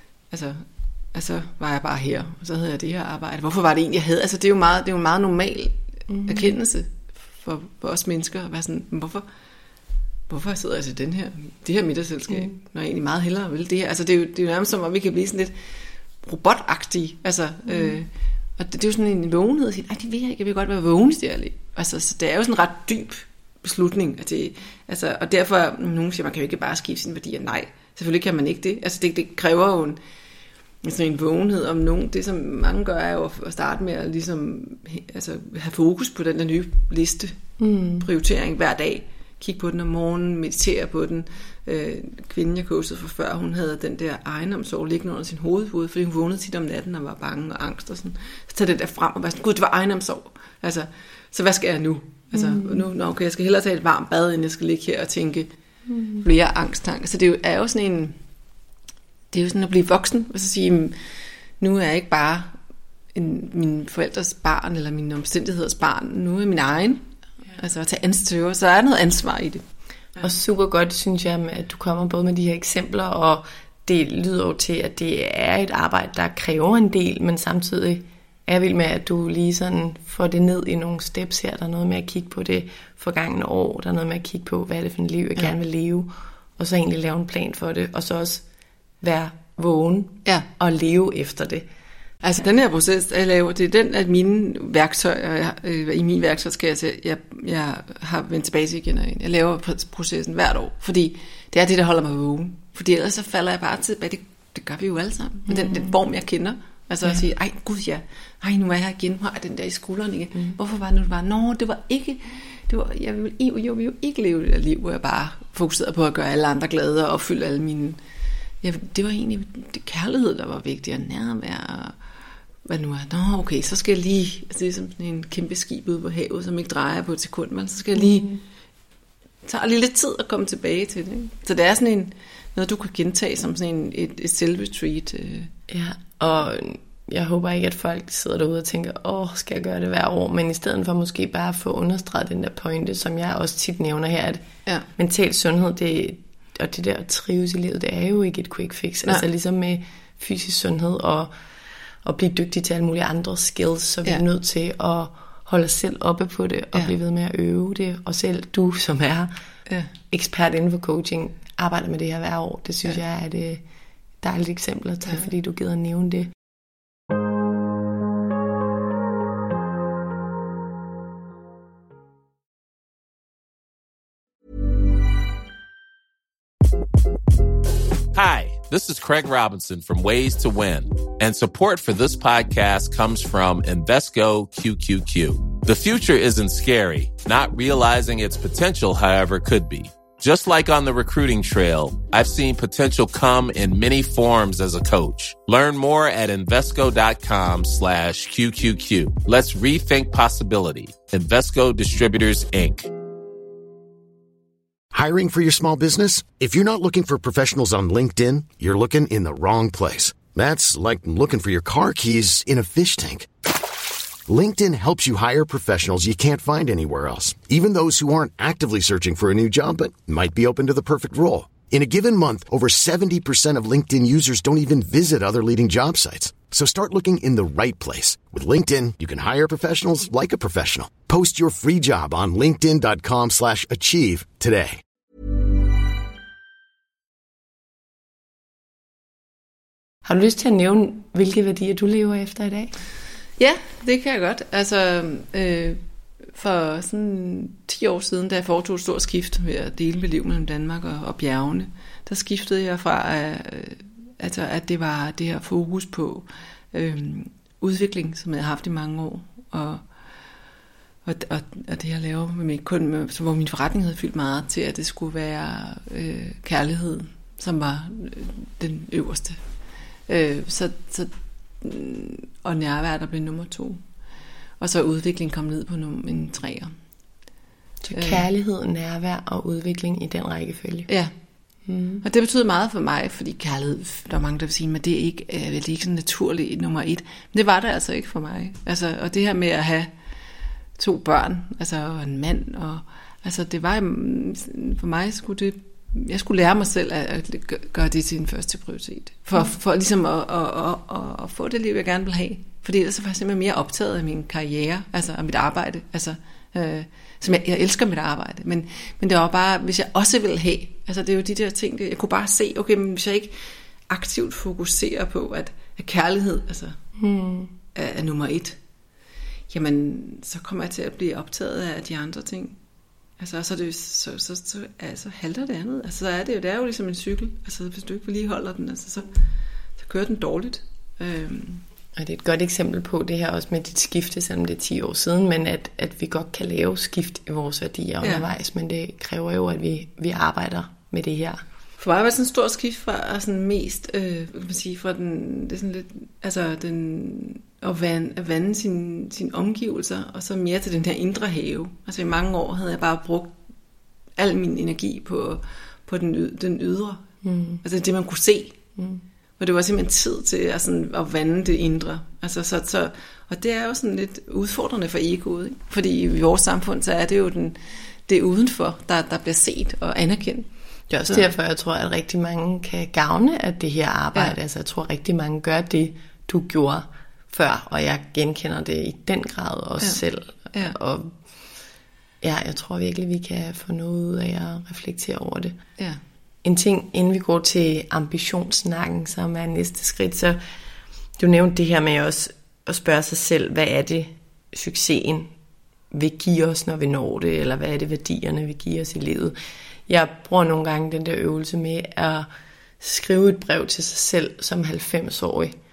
altså var jeg bare her, og så havde jeg det her arbejde. Hvorfor var det egentlig, jeg havde? Altså det er jo en meget normal erkendelse for os mennesker at være sådan, hvorfor sidder jeg til det her middagsselskab, når jeg egentlig meget hellere vil det her. Altså det er jo nærmest som, at vi kan blive sådan lidt robotagtige. Altså, og det er jo sådan en vågenhed at sige, det vil jeg ikke, jeg vil godt være vågen i det her liv. Altså, så det er jo sådan en ret dyb beslutning. At det, altså, og derfor, nogen siger, man kan jo ikke bare skifte sine værdier. Nej, selvfølgelig kan man ikke det. Altså det kræver jo sådan en vågenhed om nogen. Det som mange gør er jo at starte med at ligesom, altså, have fokus på den der nye liste. Prioritering hver dag. Kig på den om morgenen, meditere på den. Kvinden jeg coachede for før, hun havde den der egenomsorg liggende under sin hovedpude, fordi hun vågnede tit om natten og var bange og angst og sådan. Så tager det der frem og var sådan, gud, det var egenomsorg. Altså, så hvad skal jeg nu? Altså, okay, jeg skal hellere tage et varmt bad, end jeg skal ligge her og tænke flere angsttanker. Så det er jo sådan en, det er jo sådan at blive voksen, og så sige, nu er jeg ikke bare min forældres barn, eller min omstændigheders barn, nu er jeg min egen. Altså at tage ansvar, så er noget ansvar i det. Ja. Og super godt, synes jeg, at du kommer både med de her eksempler, og det lyder jo til, at det er et arbejde, der kræver en del, men samtidig er jeg vild med, at du lige sådan får det ned i nogle steps her. Der er noget med at kigge på det forgangne år, der er noget med at kigge på, hvad er det for et liv, jeg gerne vil leve, og så egentlig lave en plan for det, og så også være vågen og leve efter det. Altså den her proces, jeg laver, det er den, at mine værktøjer, i min værktøjskasse, jeg har vendt tilbage til igen og igen. Jeg laver processen hvert år, fordi det er det, der holder mig vågen. Fordi ellers så falder jeg bare tilbage. Det gør vi jo alle sammen. Men den form, jeg kender, Altså at sige, ej gud ja, ej nu er jeg igen, har jeg den der i skulderen igen. Hvorfor var det nu, det var? Nå, det var ikke, jeg vil jo ikke leve det der liv, hvor jeg bare fokuserede på at gøre alle andre glade og opfylde alle mine... det var egentlig det kærlighed, der var vigtig, og nærvær, og hvad nu er. Nå, okay, så skal jeg lige... Altså det er som en kæmpe skib ude på havet, som ikke drejer på et sekund, men så skal jeg lige... tager lige lidt tid at komme tilbage til det. Ikke? Så det er sådan noget, du kan gentage som sådan et self-retreat. Ja, og jeg håber ikke, at folk sidder derude og tænker, skal jeg gøre det hver år? Men i stedet for måske bare at få understreget den der pointe, som jeg også tit nævner her, at mental sundhed, og det der at trives i livet, det er jo ikke et quick fix. Nej. Altså ligesom med fysisk sundhed og blive dygtig til alle mulige andre skills, så vi er nødt til at holde os selv oppe på det, og blive ved med at øve det. Og selv du, som er ekspert inden for coaching, arbejder med det her hver år. Det synes jeg er et dejligt eksempel at tage, fordi du gider nævne det. Hi, this is Craig Robinson from Ways to Win, and support for this podcast comes from Invesco QQQ. The future isn't scary. Not realizing its potential, however, could be. Just like on the recruiting trail, I've seen potential come in many forms as a coach. Learn more at Invesco.com/QQQ. Let's rethink possibility. Invesco Distributors, Inc. Hiring for your small business? If you're not looking for professionals on LinkedIn, you're looking in the wrong place. That's like looking for your car keys in a fish tank. LinkedIn helps you hire professionals you can't find anywhere else, even those who aren't actively searching for a new job but might be open to the perfect role. In a given month, over 70% of LinkedIn users don't even visit other leading job sites. So start looking in the right place. With LinkedIn, you can hire professionals like a professional. Post your free job on linkedin.com/achieve today. Har du lyst til at nævne, hvilke værdier du lever efter i dag? Ja, det kan jeg godt. Altså, for sådan 10 år siden, da jeg foretog et stort skift ved at dele mit liv mellem Danmark og bjergene, der skiftede jeg fra, at det var det her fokus på udvikling, som jeg har haft i mange år, og det jeg laver med min kunde, hvor min forretning havde fyldt meget, til at det skulle være kærlighed, som var den øverste. Og nærvær, der blev nummer 2. Og så udvikling kom ned på en 3'er. Så kærlighed, nærvær og udvikling i den rækkefølge. Ja. Og det betyder meget for mig, fordi kærlighed, der er mange, der vil sige, men det er ikke sådan naturligt nummer 1. Men det var det altså ikke for mig. Altså, og det her med at have 2 børn, altså og en mand, og altså det var for mig jeg skulle lære mig selv at gøre det til en første prioritet. For ligesom at få det liv, jeg gerne vil have. Fordi ellers var jeg simpelthen mere optaget af min karriere, altså af mit arbejde. Altså, som jeg elsker mit arbejde. Men det var bare, hvis jeg også ville have, altså det er jo de der ting, jeg kunne bare se, okay, men hvis jeg ikke aktivt fokuserer på, at kærlighed altså, er nummer 1, jamen så kommer jeg til at blive optaget af de andre ting. Altså, så halter det andet. Altså, så er det er jo ligesom en cykel. Altså, hvis du ikke vedligeholder den, altså, så kører den dårligt. Og det er et godt eksempel på det her også med dit skifte, selvom det er 10 år siden, men at vi godt kan lave skift i vores værdier undervejs, men det kræver jo, at vi arbejder med det her. For mig var det sådan en stor skift fra sådan mest, kan man sige, fra det er sådan lidt, altså at vande sine omgivelser, og så mere til den her indre have. Altså i mange år havde jeg bare brugt al min energi på den ydre. Altså det man kunne se. Og det var simpelthen tid til at vande det indre. Altså, og det er jo sådan lidt udfordrende for egoet. Ikke? Fordi i vores samfund, så er det jo det udenfor, der bliver set og anerkendt. Det er også derfor, jeg tror, at rigtig mange kan gavne af det her arbejde. Ja. Altså jeg tror, at rigtig mange gør det, du gjorde før, og jeg genkender det i den grad også selv. Ja. Og jeg tror virkelig, vi kan få noget ud af at reflektere over det. Ja. En ting, inden vi går til ambitionssnakken, som er næste skridt, så du nævnte det her med også at spørge sig selv, hvad er det succesen vil give os, når vi når det, eller hvad er det værdierne vil give os i livet. Jeg bruger nogle gange den der øvelse med at skrive et brev til sig selv som 90-årig,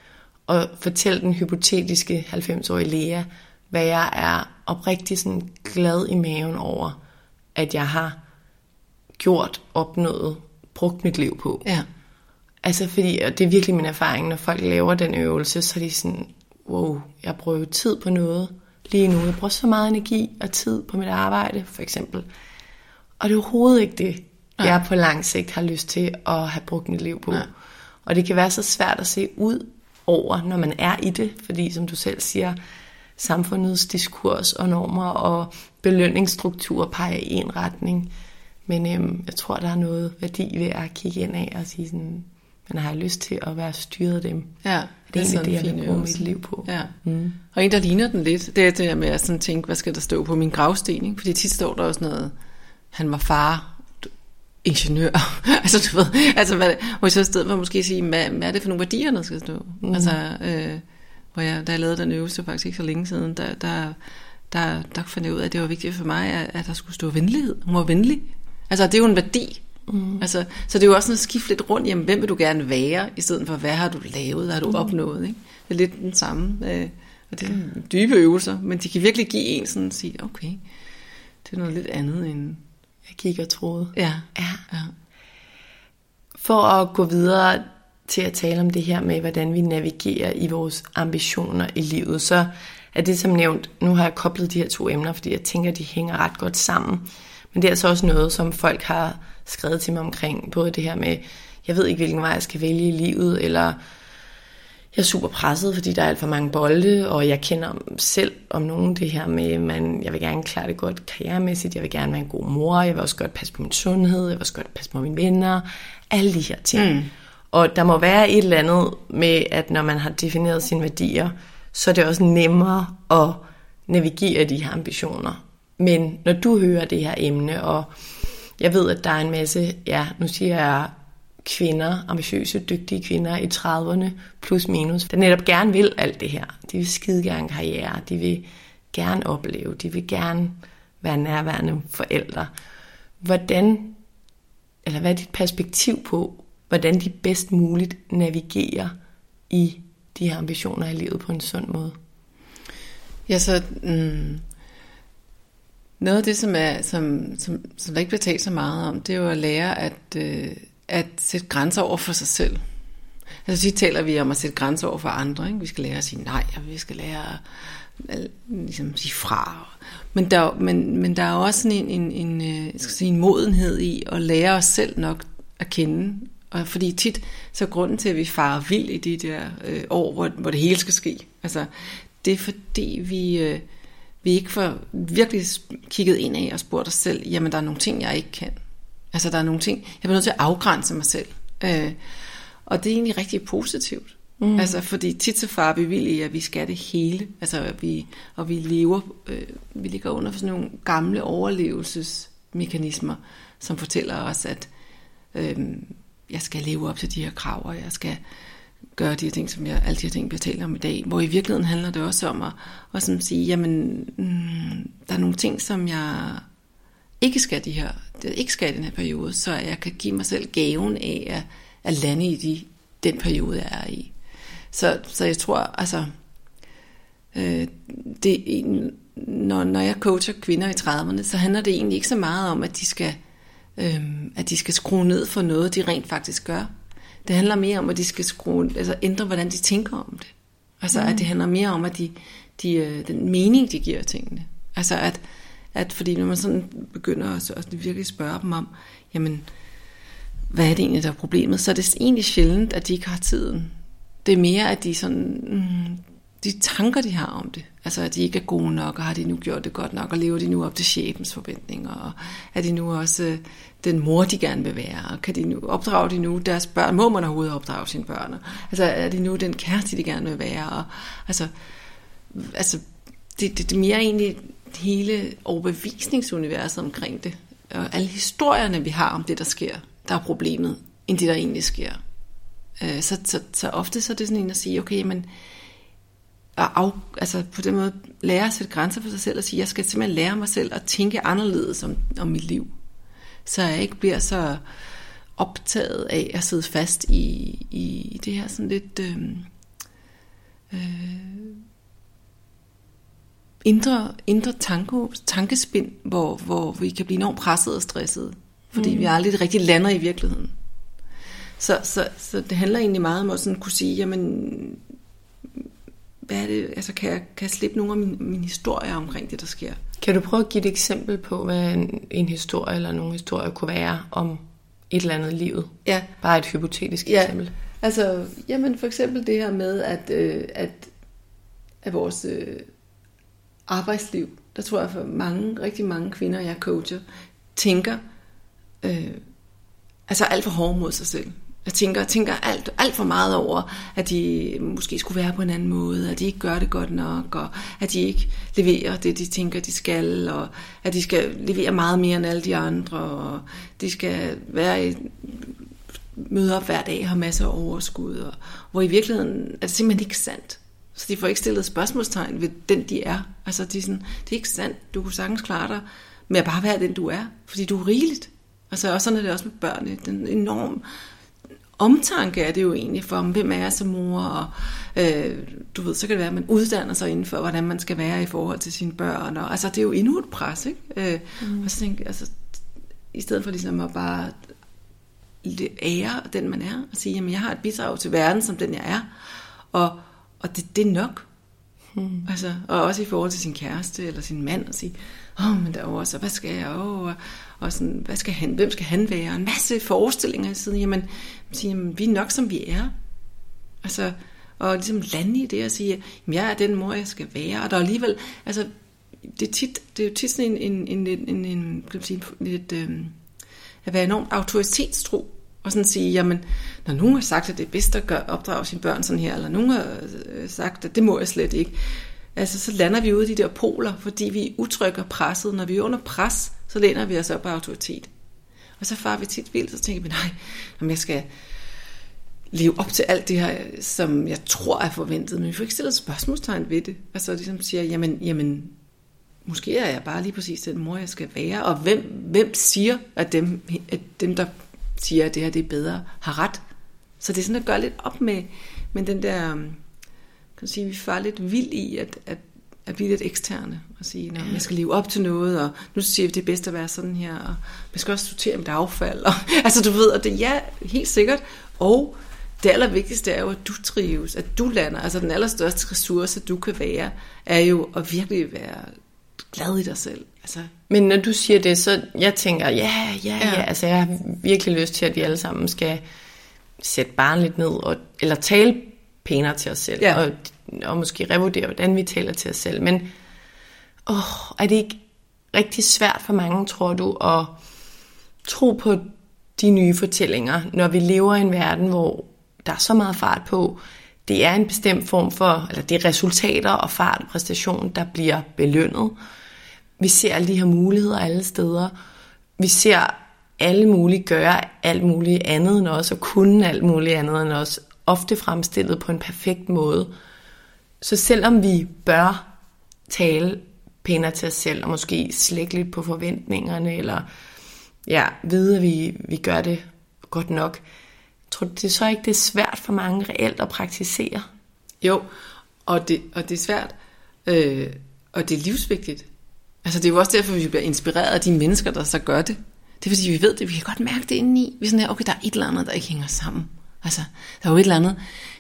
og fortælle den hypotetiske 90-årige Lea, hvad jeg er oprigtig sådan glad i maven over, at jeg har gjort, opnået, brugt mit liv på. Ja. Altså fordi, og det er virkelig min erfaring, når folk laver den øvelse, så er de sådan, wow, jeg bruger tid på noget lige nu. Jeg bruger så meget energi og tid på mit arbejde, for eksempel. Og det er overhovedet ikke det, jeg på lang sigt har lyst til at have brugt mit liv på. Ja. Og det kan være så svært at se ud over, når man er i det, fordi som du selv siger, samfundets diskurs og normer og belønningsstrukturer peger i en retning. Men jeg tror, der er noget værdi ved at kigge ind af og sige sådan, men har jeg lyst til at være styret af dem? Ja, det er egentlig det, jeg vil bruge mit liv på. Ja. Og en, der ligner den lidt, det er det der med at sådan tænke, hvad skal der stå på min gravsten? Ikke? Fordi tit står der også noget, han var far, ingeniør. Altså, du ved, altså, hvor jeg så i stedet for måske sige, hvad er det for nogle værdier, der skal stå? Altså, da jeg lavede den øvelse faktisk ikke så længe siden, der fandt jeg ud af, at det var vigtigt for mig, at der skulle stå venlighed. Hun var venlig. Altså, det er jo en værdi. Altså, så det er jo også sådan at skifte lidt rundt, jamen, hvem vil du gerne være, i stedet for, hvad har du lavet, hvad har du opnået, ikke? Det er lidt den samme, og det er dybe øvelser, men de kan virkelig give en sådan at sige, okay, det er noget lidt andet end jeg gik og troede. Ja. For at gå videre til at tale om det her med, hvordan vi navigerer i vores ambitioner i livet, så er det som nævnt, nu har jeg koblet de her to emner, fordi jeg tænker, de hænger ret godt sammen. Men det er altså også noget, som folk har skrevet til mig omkring, både det her med, jeg ved ikke, hvilken vej jeg skal vælge i livet, eller jeg er super presset, fordi der er alt for mange bolde, og jeg kender selv om nogen det her med, jeg vil gerne klare det godt karrieremæssigt, jeg vil gerne være en god mor, jeg vil også godt passe på min sundhed, jeg vil også godt passe på mine venner, alle de her ting. Og der må være et eller andet med, at når man har defineret sine værdier, så er det også nemmere at navigere de her ambitioner. Men når du hører det her emne, og jeg ved, at der er en masse, nu siger jeg kvinder, ambitiøse, dygtige kvinder i 30'erne, plus minus, der netop gerne vil alt det her. De vil skide gerne karriere, de vil gerne opleve, de vil gerne være nærværende forældre. Hvad er dit perspektiv på, hvordan de bedst muligt navigerer i de her ambitioner i livet på en sund måde? Ja, så noget af det, som der ikke bliver talt så meget om, det er jo at lære at sætte grænser over for sig selv. Altså tit taler vi om at sætte grænser over for andre, ikke? Vi skal lære at sige nej, og vi skal lære at ligesom sige fra. Men der er jo også sådan en modenhed i at lære os selv nok at kende. Og fordi tit, så grunden til, at vi farer vild i de der år, hvor det hele skal ske, altså det er fordi vi ikke får virkelig kigget ind af og spurgt os selv, jamen der er nogle ting, jeg ikke kan. Altså der er nogle ting, jeg bliver nødt til at afgrænse mig selv. Og det er egentlig rigtig positivt. Altså fordi tit så farer vi vild i, at vi skal det hele. Altså vi lever, vi ligger under for sådan nogle gamle overlevelsesmekanismer, som fortæller os, at jeg skal leve op til de her krav, og jeg skal gøre de her ting, som alle de her ting, vi taler om i dag. Hvor i virkeligheden handler det også om at sådan sige, jamen, der er nogle ting, som jeg ikke skal i den her periode, så jeg kan give mig selv gaven af at lande i den periode, jeg er i. Så jeg tror, altså, når jeg coacher kvinder i 30'erne, så handler det egentlig ikke så meget om, at de skal skrue ned for noget, de rent faktisk gør. Det handler mere om, at de skal ændre, hvordan de tænker om det. Altså, at det handler mere om, at den mening, de giver tingene. Altså, at fordi når man sådan begynder at virkelig spørge dem om, jamen, hvad er det egentlig, der er problemet, så er det egentlig sjældent, at de ikke har tiden. Det er mere, at de sådan, de tanker, de har om det, altså at de ikke er gode nok, og har de nu gjort det godt nok, og lever de nu op til chefens forventninger, og er de nu også den mor, de gerne vil være, og opdrager de nu deres børn, må man overhovedet opdrage sine børn, altså er de nu den kæreste, de gerne vil være, og altså det er mere egentlig hele overbevisningsuniverset omkring det, og alle historierne, vi har om det, der sker, der er problemet, end det, der egentlig sker. Så ofte så er det sådan en at sige, okay, men altså på den måde lære at sætte grænser for sig selv og sige, jeg skal simpelthen lære mig selv at tænke anderledes om mit liv, så jeg ikke bliver så optaget af at sidde fast i det her sådan lidt indre tankespind, hvor vi kan blive enormt presset og stresset, fordi vi aldrig rigtig lander i virkeligheden. Så det handler egentlig meget om at sådan kunne sige, jamen, hvad er det, altså kan jeg slippe nogle af mine historier omkring det, der sker? Kan du prøve at give et eksempel på, hvad en historie eller nogle historier kunne være om et eller andet i livet? Ja. Bare et hypotetisk eksempel. Altså, jamen for eksempel det her med, at vores arbejdsliv, der tror jeg for rigtig mange kvinder, jeg coacher, tænker altså alt for hårdt mod sig selv. Jeg tænker alt for meget over, at de måske skulle være på en anden måde, at de ikke gør det godt nok, og at de ikke leverer det, de tænker, de skal, og at de skal levere meget mere end alle de andre, og de skal møde op hver dag og have masser af overskud, og hvor i virkeligheden er det simpelthen ikke sandt. Så de får ikke stillet spørgsmålstegn ved den, de er. Altså, det er ikke sandt. Du kunne sagtens klare dig med at bare være den, du er, fordi du er rigeligt. Altså, og sådan er det også med børnene. Den enorm omtanke er det jo egentlig for, hvem er jeg som mor, og du ved, så kan det være, at man uddanner sig inden for, hvordan man skal være i forhold til sine børn, og altså, det er jo endnu et pres, ikke? Og så tænker jeg, altså, i stedet for ligesom at bare ære den, man er, og sige, jamen, jeg har et bidrag til verden, som den jeg er, og det er nok. Altså, og også i forhold til sin kæreste, eller sin mand, og sige, men derovre, så hvad skal jeg, og sådan, hvem skal han være, en masse forestillinger i siden, jamen, vi er nok, som vi er. Altså, og ligesom lande i det, og sige, jamen, jeg er den mor, jeg skal være, og der er alligevel, altså, det er jo tit sådan at være enormt autoritetstro, og sådan sige, jamen, når nogen har sagt, at det er bedst at opdrage sine børn sådan her, eller nogen har sagt, at det må jeg slet ikke, altså, så lander vi ude i de der poler, fordi vi udtrykker presset. Når vi er under pres, så læner vi os op af autoritet. Og så farer vi tit vildt, så tænker vi, nej, jeg skal leve op til alt det her, som jeg tror er forventet, men vi får ikke stillet spørgsmålstegn ved det. Altså, ligesom siger, jamen, måske er jeg bare lige præcis den mor, jeg skal være, og hvem siger, at dem, der siger, at det her det er bedre, har ret. Så det er sådan at gøre lidt op med den der, kan sige, vi farer lidt vild i at blive lidt eksterne og sige, jeg skal leve op til noget, og nu siger vi, det er bedst at være sådan her, og man skal også sortere mit affald. Og, altså du ved, og det er helt sikkert, og det allervigtigste er jo, at du trives, at du lander, altså den allerstørste ressource, du kan være, er jo at virkelig være glad i dig selv. Altså. Men når du siger det, så jeg tænker, ja, altså jeg har virkelig lyst til, at vi alle sammen skal sætte barnet lidt ned, eller tale pænere til os selv, og måske revurdere, hvordan vi taler til os selv. Men er det ikke rigtig svært for mange, tror du, at tro på de nye fortællinger, når vi lever i en verden, hvor der er så meget fart på? Det er en bestemt form for, eller det er resultater og fart og præstation, der bliver belønnet. Vi ser alle de her muligheder alle steder. Vi ser alle mulige gøre alt muligt andet end os, og kunne alt muligt andet end os, ofte fremstillet på en perfekt måde. Så selvom vi bør tale pænere til os selv, og måske slække lidt på forventningerne, eller vide, at vi gør det godt nok, tror du, det er så ikke det er svært for mange reelt at praktisere? Jo, og det er svært, og det er livsvigtigt. Altså det er jo også derfor, vi bliver inspireret af de mennesker, der så gør det. Det er fordi, vi ved det, vi kan godt mærke det indeni. Vi er sådan her, okay, der er et eller andet, der ikke hænger sammen. Altså, der er jo et eller andet.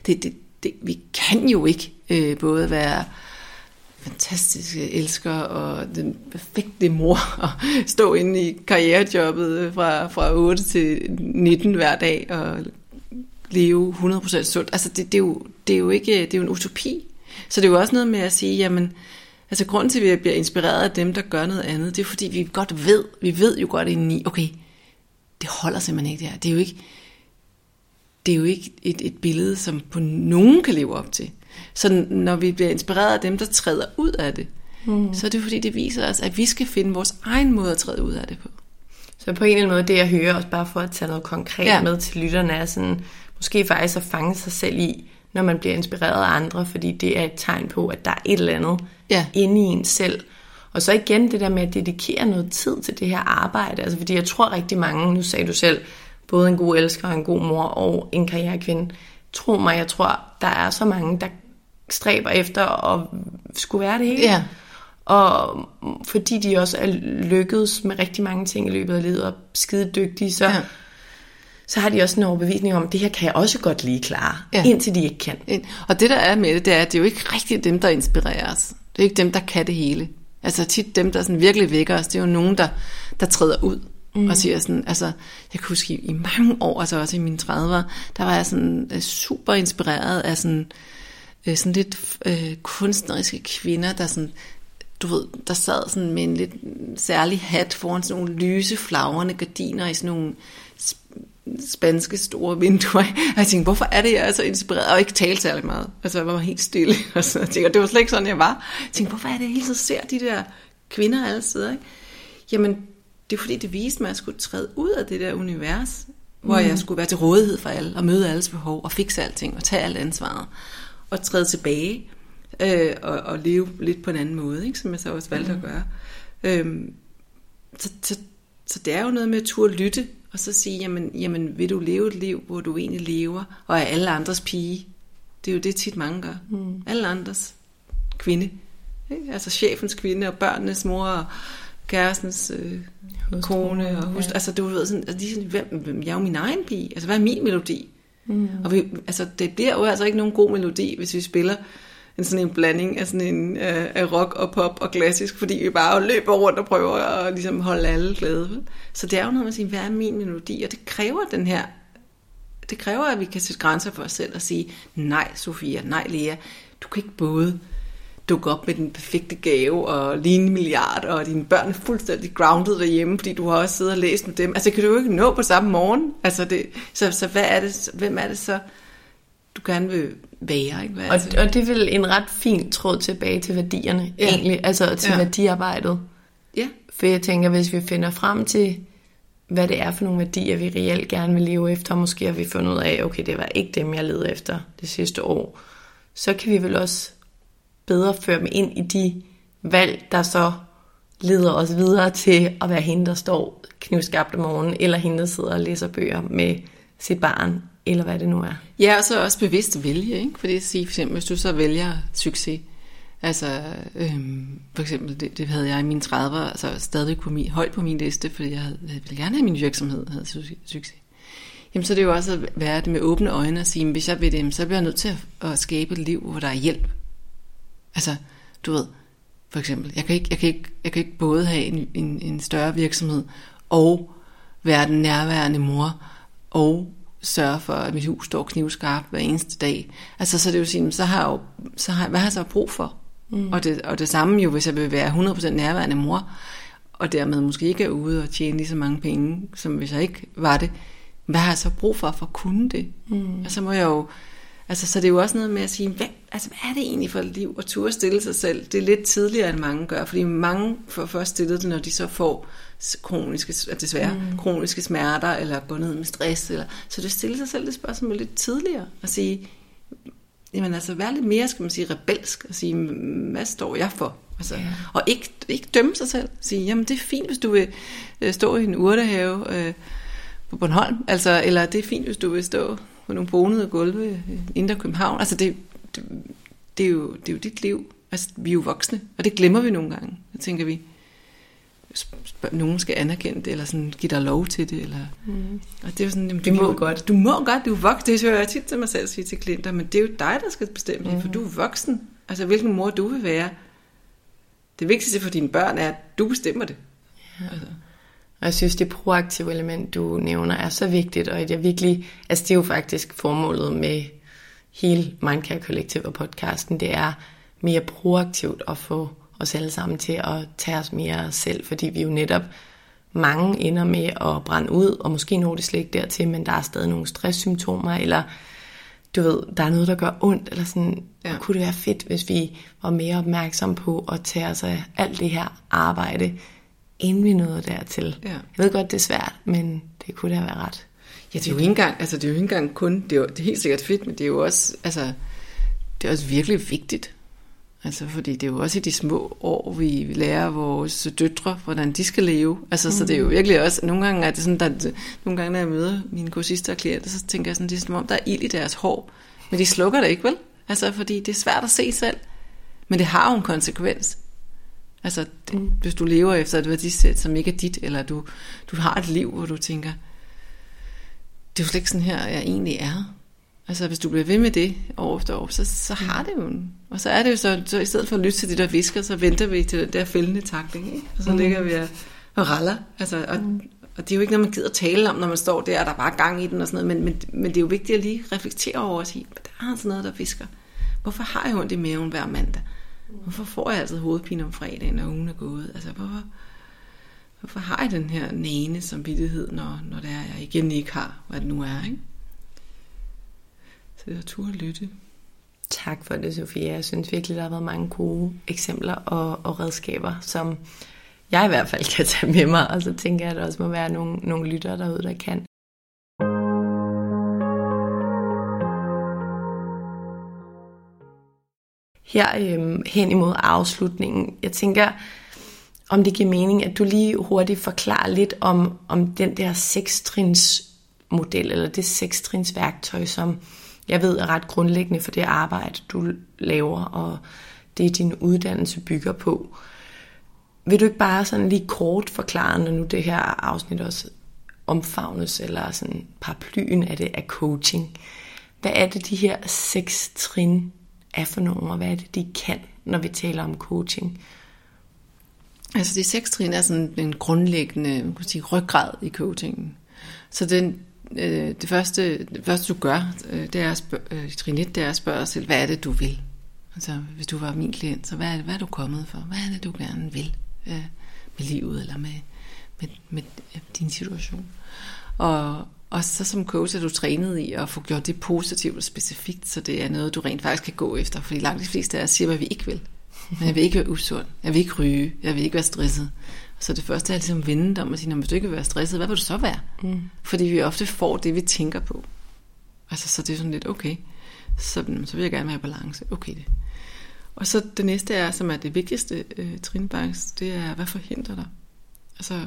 Vi kan jo ikke både være fantastiske elsker og den perfekte mor og stå inde i karrierejobbet fra 8 til 19 hver dag og leve 100% sundt. Altså det er jo ikke, det er jo en utopi. Så det er jo også noget med at sige, jamen, altså grunden til, at vi bliver inspireret af dem, der gør noget andet, det er fordi, vi ved jo godt indeni, okay, det holder simpelthen ikke det her. Det er jo ikke et billede, som på nogen kan leve op til. Så når vi bliver inspireret af dem, der træder ud af det, så er det fordi, det viser os, at vi skal finde vores egen måde at træde ud af det på. Så på en eller anden måde, det jeg hører, også bare for at tage noget konkret med til lytterne, er sådan, måske faktisk at fange sig selv i, når man bliver inspireret af andre, fordi det er et tegn på, at der er et eller andet inde i en selv. Og så igen det der med at dedikere noget tid til det her arbejde, altså fordi jeg tror rigtig mange, nu sagde du selv, både en god elsker, en god mor og en karrierekvinde. Tro mig, jeg tror, der er så mange, der stræber efter at skulle være det hele. Ja. Og fordi de også er lykkedes med rigtig mange ting i løbet af livet og skide dygtige, så har de også en overbevisning om, at det her kan jeg også godt lige klare, indtil de ikke kan. Og det der er med det er, at det er jo ikke rigtig dem, der inspirerer os. Det er ikke dem, der kan det hele. Altså tit dem, der sådan virkelig vækker os, det er jo nogen, der træder ud og siger sådan, altså jeg kan huske i mange år, altså også i mine 30'ere, der var jeg sådan super inspireret af sådan lidt kunstneriske kvinder, der sådan, du ved, der sad sådan med en lidt særlig hat foran sådan nogle lyse, flagrende gardiner i sådan nogle spanske store vinduer. Og jeg tænkte, hvorfor er det, jeg er så inspireret? Og ikke tale særlig meget. Altså, jeg var helt stille. Og så tænkte, og det var slet ikke sådan, jeg var. Jeg tænkte, hvorfor er det, jeg hele tiden ser de der kvinder alle steder? Ikke? Jamen, det er fordi, det viste mig, at jeg skulle træde ud af det der univers, hvor jeg skulle være til rådighed for alle, og møde alles behov, og fikse alting, og tage alt ansvaret, og træde tilbage, og leve lidt på en anden måde, ikke? Som jeg så også valgte at gøre. Så det er jo noget med at turde lytte, og så sige, jamen vil du leve et liv, hvor du egentlig lever, og er alle andres pige? Det er jo det tit mange gør. Alle andres kvinde. Ikke? Altså chefens kvinde, og børnenes mor, og kærestens kone, og hust. Altså du ved sådan, altså, jeg er jo min egen pige. Altså hvad er min melodi? Og det bliver jo altså ikke nogen god melodi, hvis vi spiller sådan en blanding af sådan en af rock og pop og klassisk, fordi vi bare løber rundt og prøver at ligesom holde alle glade. Vel? Så det er jo noget med at sige, hvad er min melodi? Og det kræver, at vi kan sætte grænser for os selv og sige, nej Sofia, nej Lea, du kan ikke både dukke op med den perfekte gave og ligne en milliard, og dine børn er fuldstændig grounded derhjemme, fordi du har også siddet og læst med dem. Altså det kan du jo ikke nå på samme morgen. Altså så hvad er det, hvem er det så, du gerne vil være? Ikke? Og det er vel en ret fin tråd tilbage til værdierne, egentlig, altså til værdiarbejdet. Ja. For jeg tænker, hvis vi finder frem til, hvad det er for nogle værdier, vi reelt gerne vil leve efter, og måske har vi fundet ud af, okay, det var ikke dem, jeg levede efter det sidste år, så kan vi vel også bedre føre dem ind i de valg, der så leder os videre til at være hende, der står knivskarpt om morgenen, eller hende, der sidder og læser bøger med sit barn, eller hvad det nu er. Ja, og så også bevidst vælge, ikke? Fordi at sige, for eksempel, hvis du så vælger succes, altså for eksempel, det havde jeg i mine 30'er, altså stadig højt på min liste, fordi jeg ville gerne have min virksomhed havde succes. Jamen så er det jo også at være det med åbne øjne og sige, hvis jeg vil det, så bliver jeg nødt til at skabe et liv, hvor der er hjælp. Altså, du ved, for eksempel, jeg kan ikke både have en større virksomhed og være den nærværende mor og sørge for, at mit hus står knivskarpt hver eneste dag. Altså, så det vil sige, hvad har jeg så brug for? Og det samme jo, hvis jeg vil være 100% nærværende mor, og dermed måske ikke er ude og tjene lige så mange penge, som hvis jeg ikke var det. Hvad har jeg så brug for at kunne det? Og så må jeg jo, altså, så det er jo også noget med at sige, hvad er det egentlig for et liv at turde stille sig selv? Det er lidt tidligere, end mange gør, fordi mange får først stillet det, når de så får kroniske smerter, eller går ned med stress, eller, så det stiller sig selv det spørgsmål lidt tidligere, at sige, jamen altså, være lidt mere, skal man sige, rebelsk, og sige, hvad står jeg for? Altså, og ikke dømme sig selv, sige, jamen det er fint, hvis du vil stå i en urtehave på Bornholm, altså, eller det er fint, hvis du vil stå på nogle bonede gulve i Indre København, altså det er jo dit liv, altså vi er jo voksne, og det glemmer vi nogle gange, så tænker vi, nogen skal anerkende det, eller sådan give dig lov til det, eller og det er jo sådan, jamen, du må godt, du er voksen, det hører jeg tit til mig selv sige til klienter, men det er jo dig, der skal bestemme det, for du er voksen, altså hvilken mor du vil være. Det vigtigste for dine børn er, at du bestemmer det. Altså. Og jeg synes, det proaktive element, du nævner, er så vigtigt, og det er jo faktisk formålet med hele Mindcare Collective og podcasten, det er mere proaktivt at få os alle sammen til at tage os mere selv, fordi vi jo netop mange ender med at brænde ud, og måske når det slet ikke dertil, men der er stadig nogle stresssymptomer, eller du ved, der er noget, der gør ondt, eller sådan, kunne det være fedt, hvis vi var mere opmærksomme på at tage os af alt det her arbejde, inden vi nåede dertil. Ja. Jeg ved godt, det er svært, men det kunne da være ret. Ja, det er jo ikke engang kun, det er helt sikkert fedt, men det er jo også, altså, det er også virkelig vigtigt. Altså, fordi det er jo også i de små år, vi lærer vores døtre, hvordan de skal leve. Altså, så det er jo virkelig også, nogle gange er det sådan, nogle gange, når jeg møder mine kursister og klienter, så tænker jeg sådan, det er som om, der er ild i deres hår, men de slukker det ikke, vel? Altså, fordi det er svært at se selv. Men det har jo en konsekvens. Altså, hvis du lever efter et værdisæt, som ikke er dit, eller du har et liv, hvor du tænker, det er jo slet ikke sådan her, jeg egentlig er. Altså, hvis du bliver ved med det år efter år, så har det jo en. Og så er det jo så i stedet for at lytte til det, der visker, så venter vi til den der fældende takling, ikke? Og så ligger vi og raller. Altså, og det er jo ikke noget, man gider tale om, når man står der, og der er bare gang i den og sådan noget, men det er jo vigtigt at lige reflektere over og sige, der er sådan noget, der visker. Hvorfor har jeg ondt i maven hver mandag? Hvorfor får jeg altid hovedpine om fredagen, når ugen er gået? Altså, hvorfor har jeg den her næne samvittighed, når det er, jeg igen ikke har, hvad det nu er, ikke? Så det er tur at lytte. Tak for det, Sofia. Jeg synes virkelig, der har været mange gode eksempler og redskaber, som jeg i hvert fald kan tage med mig, og så tænker jeg, at der også må være nogle lyttere derude, der kan. Her hen imod afslutningen, jeg tænker, om det giver mening, at du lige hurtigt forklarer lidt om den der 6-trins model, eller det 6-trins værktøj, som jeg ved er ret grundlæggende for det arbejde, du laver, og det din uddannelse bygger på. Vil du ikke bare sådan lige kort forklare, når nu det her afsnit også omfavnes, eller sådan paraplyen af det af coaching. Hvad er det, de her 6 trin er for nogle, og hvad er det, de kan, når vi taler om coaching? Altså de 6 trin er sådan en grundlæggende ryggrad i coachingen. Så det første du gør, det er trin 1, det er at spørge dig selv, hvad er det, du vil? Altså hvis du var min klient, så hvad er du kommet for? Hvad er det, du gerne vil med livet, eller med din situation? Og så som coach er du trænet i at få gjort det positivt og specifikt, så det er noget, du rent faktisk kan gå efter. Fordi langt de fleste af os siger, hvad vi ikke vil. Men jeg vil ikke være usund, jeg vil ikke ryge, jeg vil ikke være stresset. Så det første er ligesom vende om at sige, hvis du ikke vil være stresset, hvad vil du så være? Fordi vi ofte får det, vi tænker på. Altså så det er sådan lidt, okay, så vil jeg gerne være i balance. Okay det. Og så det næste er, som er det vigtigste trin faktisk, det er, hvad forhindrer dig? Altså,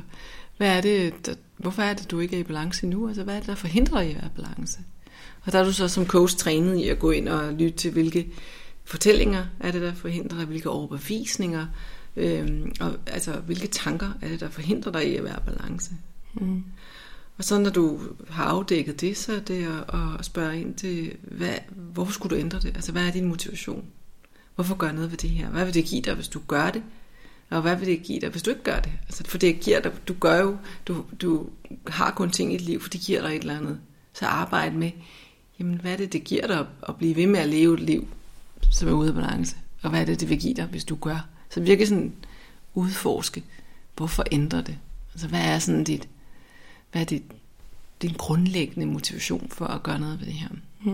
hvorfor er det, du ikke er i balance nu? Altså, hvad er det, der forhindrer dig i at være i balance? Og der er du så som coach trænet i at gå ind og lytte til, hvilke fortællinger er det, der forhindrer dig, hvilke overbevisninger, og altså, hvilke tanker er det, der forhindrer dig i at være i balance. Og så når du har afdækket det, så er det at spørge ind til, hvorfor skulle du ændre det? Altså, hvad er din motivation? Hvorfor gør noget ved det her? Hvad vil det give dig, hvis du gør det? Og hvad vil det give dig, hvis du ikke gør det? Altså, for det giver dig, du har kun ting i dit liv, for det giver dig et eller andet. Så arbejde med, jamen, hvad er det giver dig at blive ved med at leve et liv, som er ude af balance? Og hvad er det vil give dig, hvis du gør? Så virkelig sådan udforske, hvorfor ændrer det? Altså, hvad er din grundlæggende motivation for at gøre noget ved det her?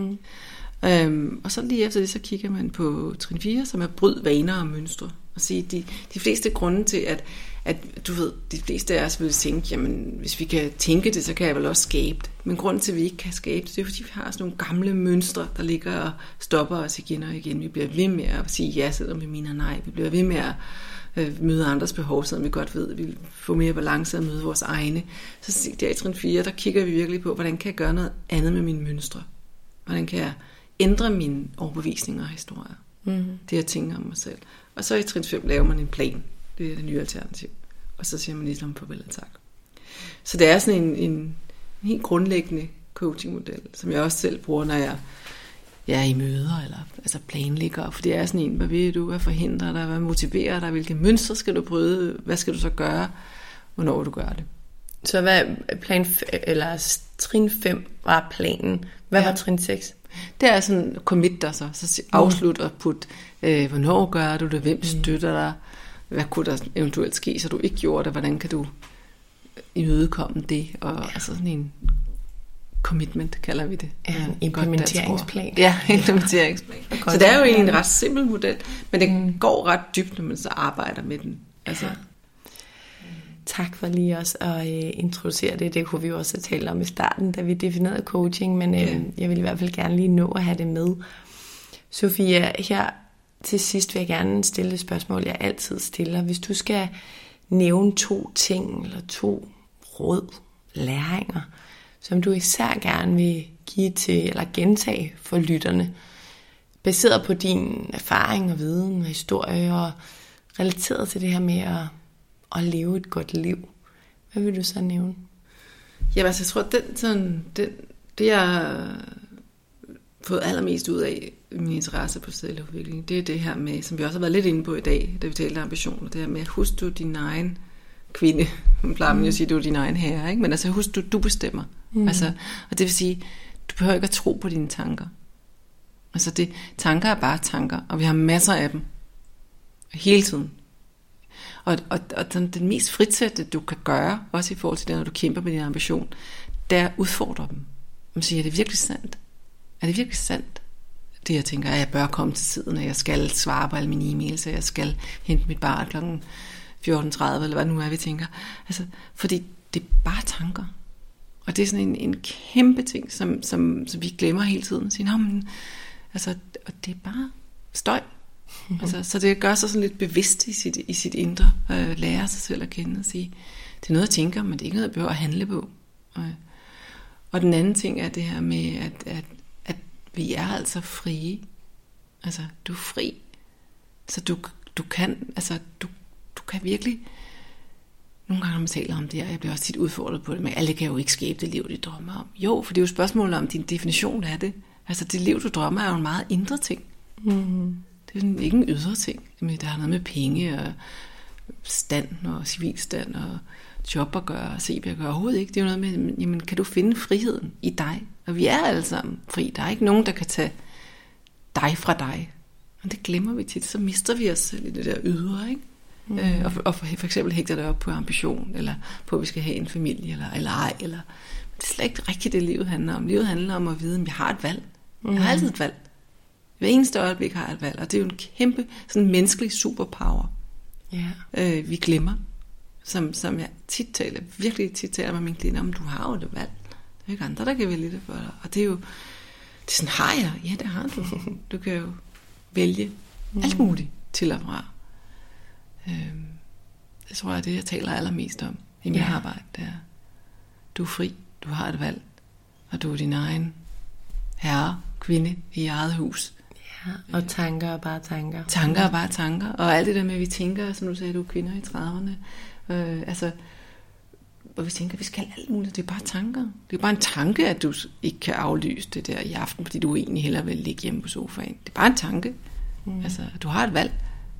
Og så lige efter det, så kigger man på trin 4, som er bryd vaner og mønstre. Og sige, de fleste grunde til, at du ved, de fleste af os vil tænke, jamen, hvis vi kan tænke det, så kan jeg vel også skabe det. Men grunden til, at vi ikke kan skabe det, det er, fordi vi har sådan nogle gamle mønstre, der ligger og stopper os igen og igen. Vi bliver ved med at sige ja, selvom vi mener nej. Vi bliver ved med at møde andres behov, selvom vi godt ved, at vi vil få mere balance og møde vores egne. Så der i trin 4, der kigger vi virkelig på, hvordan kan jeg gøre noget andet med mine mønstre? Hvordan kan jeg ændre mine overbevisninger og historier? Det jeg tænker om mig selv. Og så i trin 5 laver man en plan. Det er det nye alternativ. Og så siger man ligesom farvel og tak. Så det er sådan en helt grundlæggende coachingmodel, som jeg også selv bruger, når jeg er i møder, eller altså planlægger. For det er sådan en, hvad ved du, hvad forhindrer dig, hvad motiverer dig, hvilke mønstre skal du bryde, hvad skal du så gøre, hvornår du gør det. Så hvad trin 5 var planen. Hvad var trin 6? Det er sådan, commit dig så afslut og put, hvornår gør du det, hvem støtter dig, hvad kunne der eventuelt ske, så du ikke gjorde det, hvordan kan du imødekomme det, og altså sådan en commitment, kalder vi det. Ja, en implementeringsplan. Ja, implementeringsplan. Så det er jo egentlig en ret simpel model, men det går ret dybt, når man så arbejder med den. Altså. Ja. Tak for lige også at introducere det. Det kunne vi jo også have talt om i starten, da vi definerede coaching, men jeg vil i hvert fald gerne lige nå at have det med. Sofia, her til sidst vil jeg gerne stille et spørgsmål, jeg altid stiller. Hvis du skal nævne 2 ting, eller 2 råd, læringer, som du især gerne vil give til, eller gentage for lytterne, baseret på din erfaring og viden og historie, og relateret til det her med at leve et godt liv. Hvad vil du så nævne? Jamen altså, jeg tror, det jeg har fået allermest ud af min interesse på selvudvikling, det er det her med, som vi også har været lidt inde på i dag, da vi talte ambitioner, det her med, at husk du din egen kvinde. Man plejer jo at sige, at du er din egen herre, ikke? Men altså husk du bestemmer. Altså, og det vil sige, du behøver ikke at tro på dine tanker. Altså tanker er bare tanker, og vi har masser af dem. Hele tiden. Og den mest fritsætte, du kan gøre, også i forhold til det, når du kæmper med din ambition, det er at udfordre dem. Man siger, er det virkelig sandt? Er det virkelig sandt? Det jeg tænker, at jeg bør komme til tiden, at jeg skal svare på alle mine e-mails, at jeg skal hente mit barn klokken 14.30, eller hvad nu er, vi tænker. Altså, fordi det er bare tanker. Og det er sådan en kæmpe ting, som vi glemmer hele tiden. Siger, men, altså, og det er bare støj. Altså, så det gør sig sådan lidt bevidst i sit indre, lære sig selv at kende og sige, det er noget, jeg tænker, men det er ikke noget, jeg behøver at handle på. Og den anden ting er det her med, at vi er altså frie. Altså, du er fri. Så du kan, altså, du kan virkelig, nogle gange når man taler om det her, jeg bliver også tit udfordret på det, men alle kan jo ikke skabe det liv, de drømmer om. Jo, for det er jo spørgsmålet om din definition af det. Altså, det liv, du drømmer, er jo en meget indre ting. Det er ikke en ydre ting. Der har noget med penge og stand og civilstand og job at gøre og CB at gøre. Overhovedet ikke. Det er jo noget med, jamen, kan du finde friheden i dig? Og vi er alle sammen fri. Der er ikke nogen, der kan tage dig fra dig. Og det glemmer vi tit. Så mister vi os selv i det der ydre, ikke? Og for eksempel hægter det op på ambition, eller på, at vi skal have en familie, eller ej. Eller. Det er slet ikke rigtigt, det livet handler om. Livet handler om at vide, at jeg har et valg. Jeg har altid et valg. Hver eneste øjeblik har jeg et valg, og det er jo en kæmpe sådan menneskelig superpower, vi glemmer, som jeg virkelig tit taler med mine klienter om, du har jo et valg. Der er ikke andre, der kan vælge det for dig. Og det er jo, det er sådan, har jeg? Ja, det har du. Du kan jo vælge alt muligt til og fra. Det tror jeg er det, jeg taler allermest om i mit arbejde. Det er, du er fri, du har et valg, og du er din egen herre, kvinde i eget hus. Ja, og tanker er bare tanker. Tanker er bare tanker. Og alt det der med, at vi tænker, som du sagde, du er kvinder i 30'erne. Og vi tænker, vi skal alt muligt. Det er bare tanker. Det er bare en tanke, at du ikke kan aflyse det der i aften, fordi du egentlig hellere vil ligge hjemme på sofaen. Det er bare en tanke. Altså, du har et valg.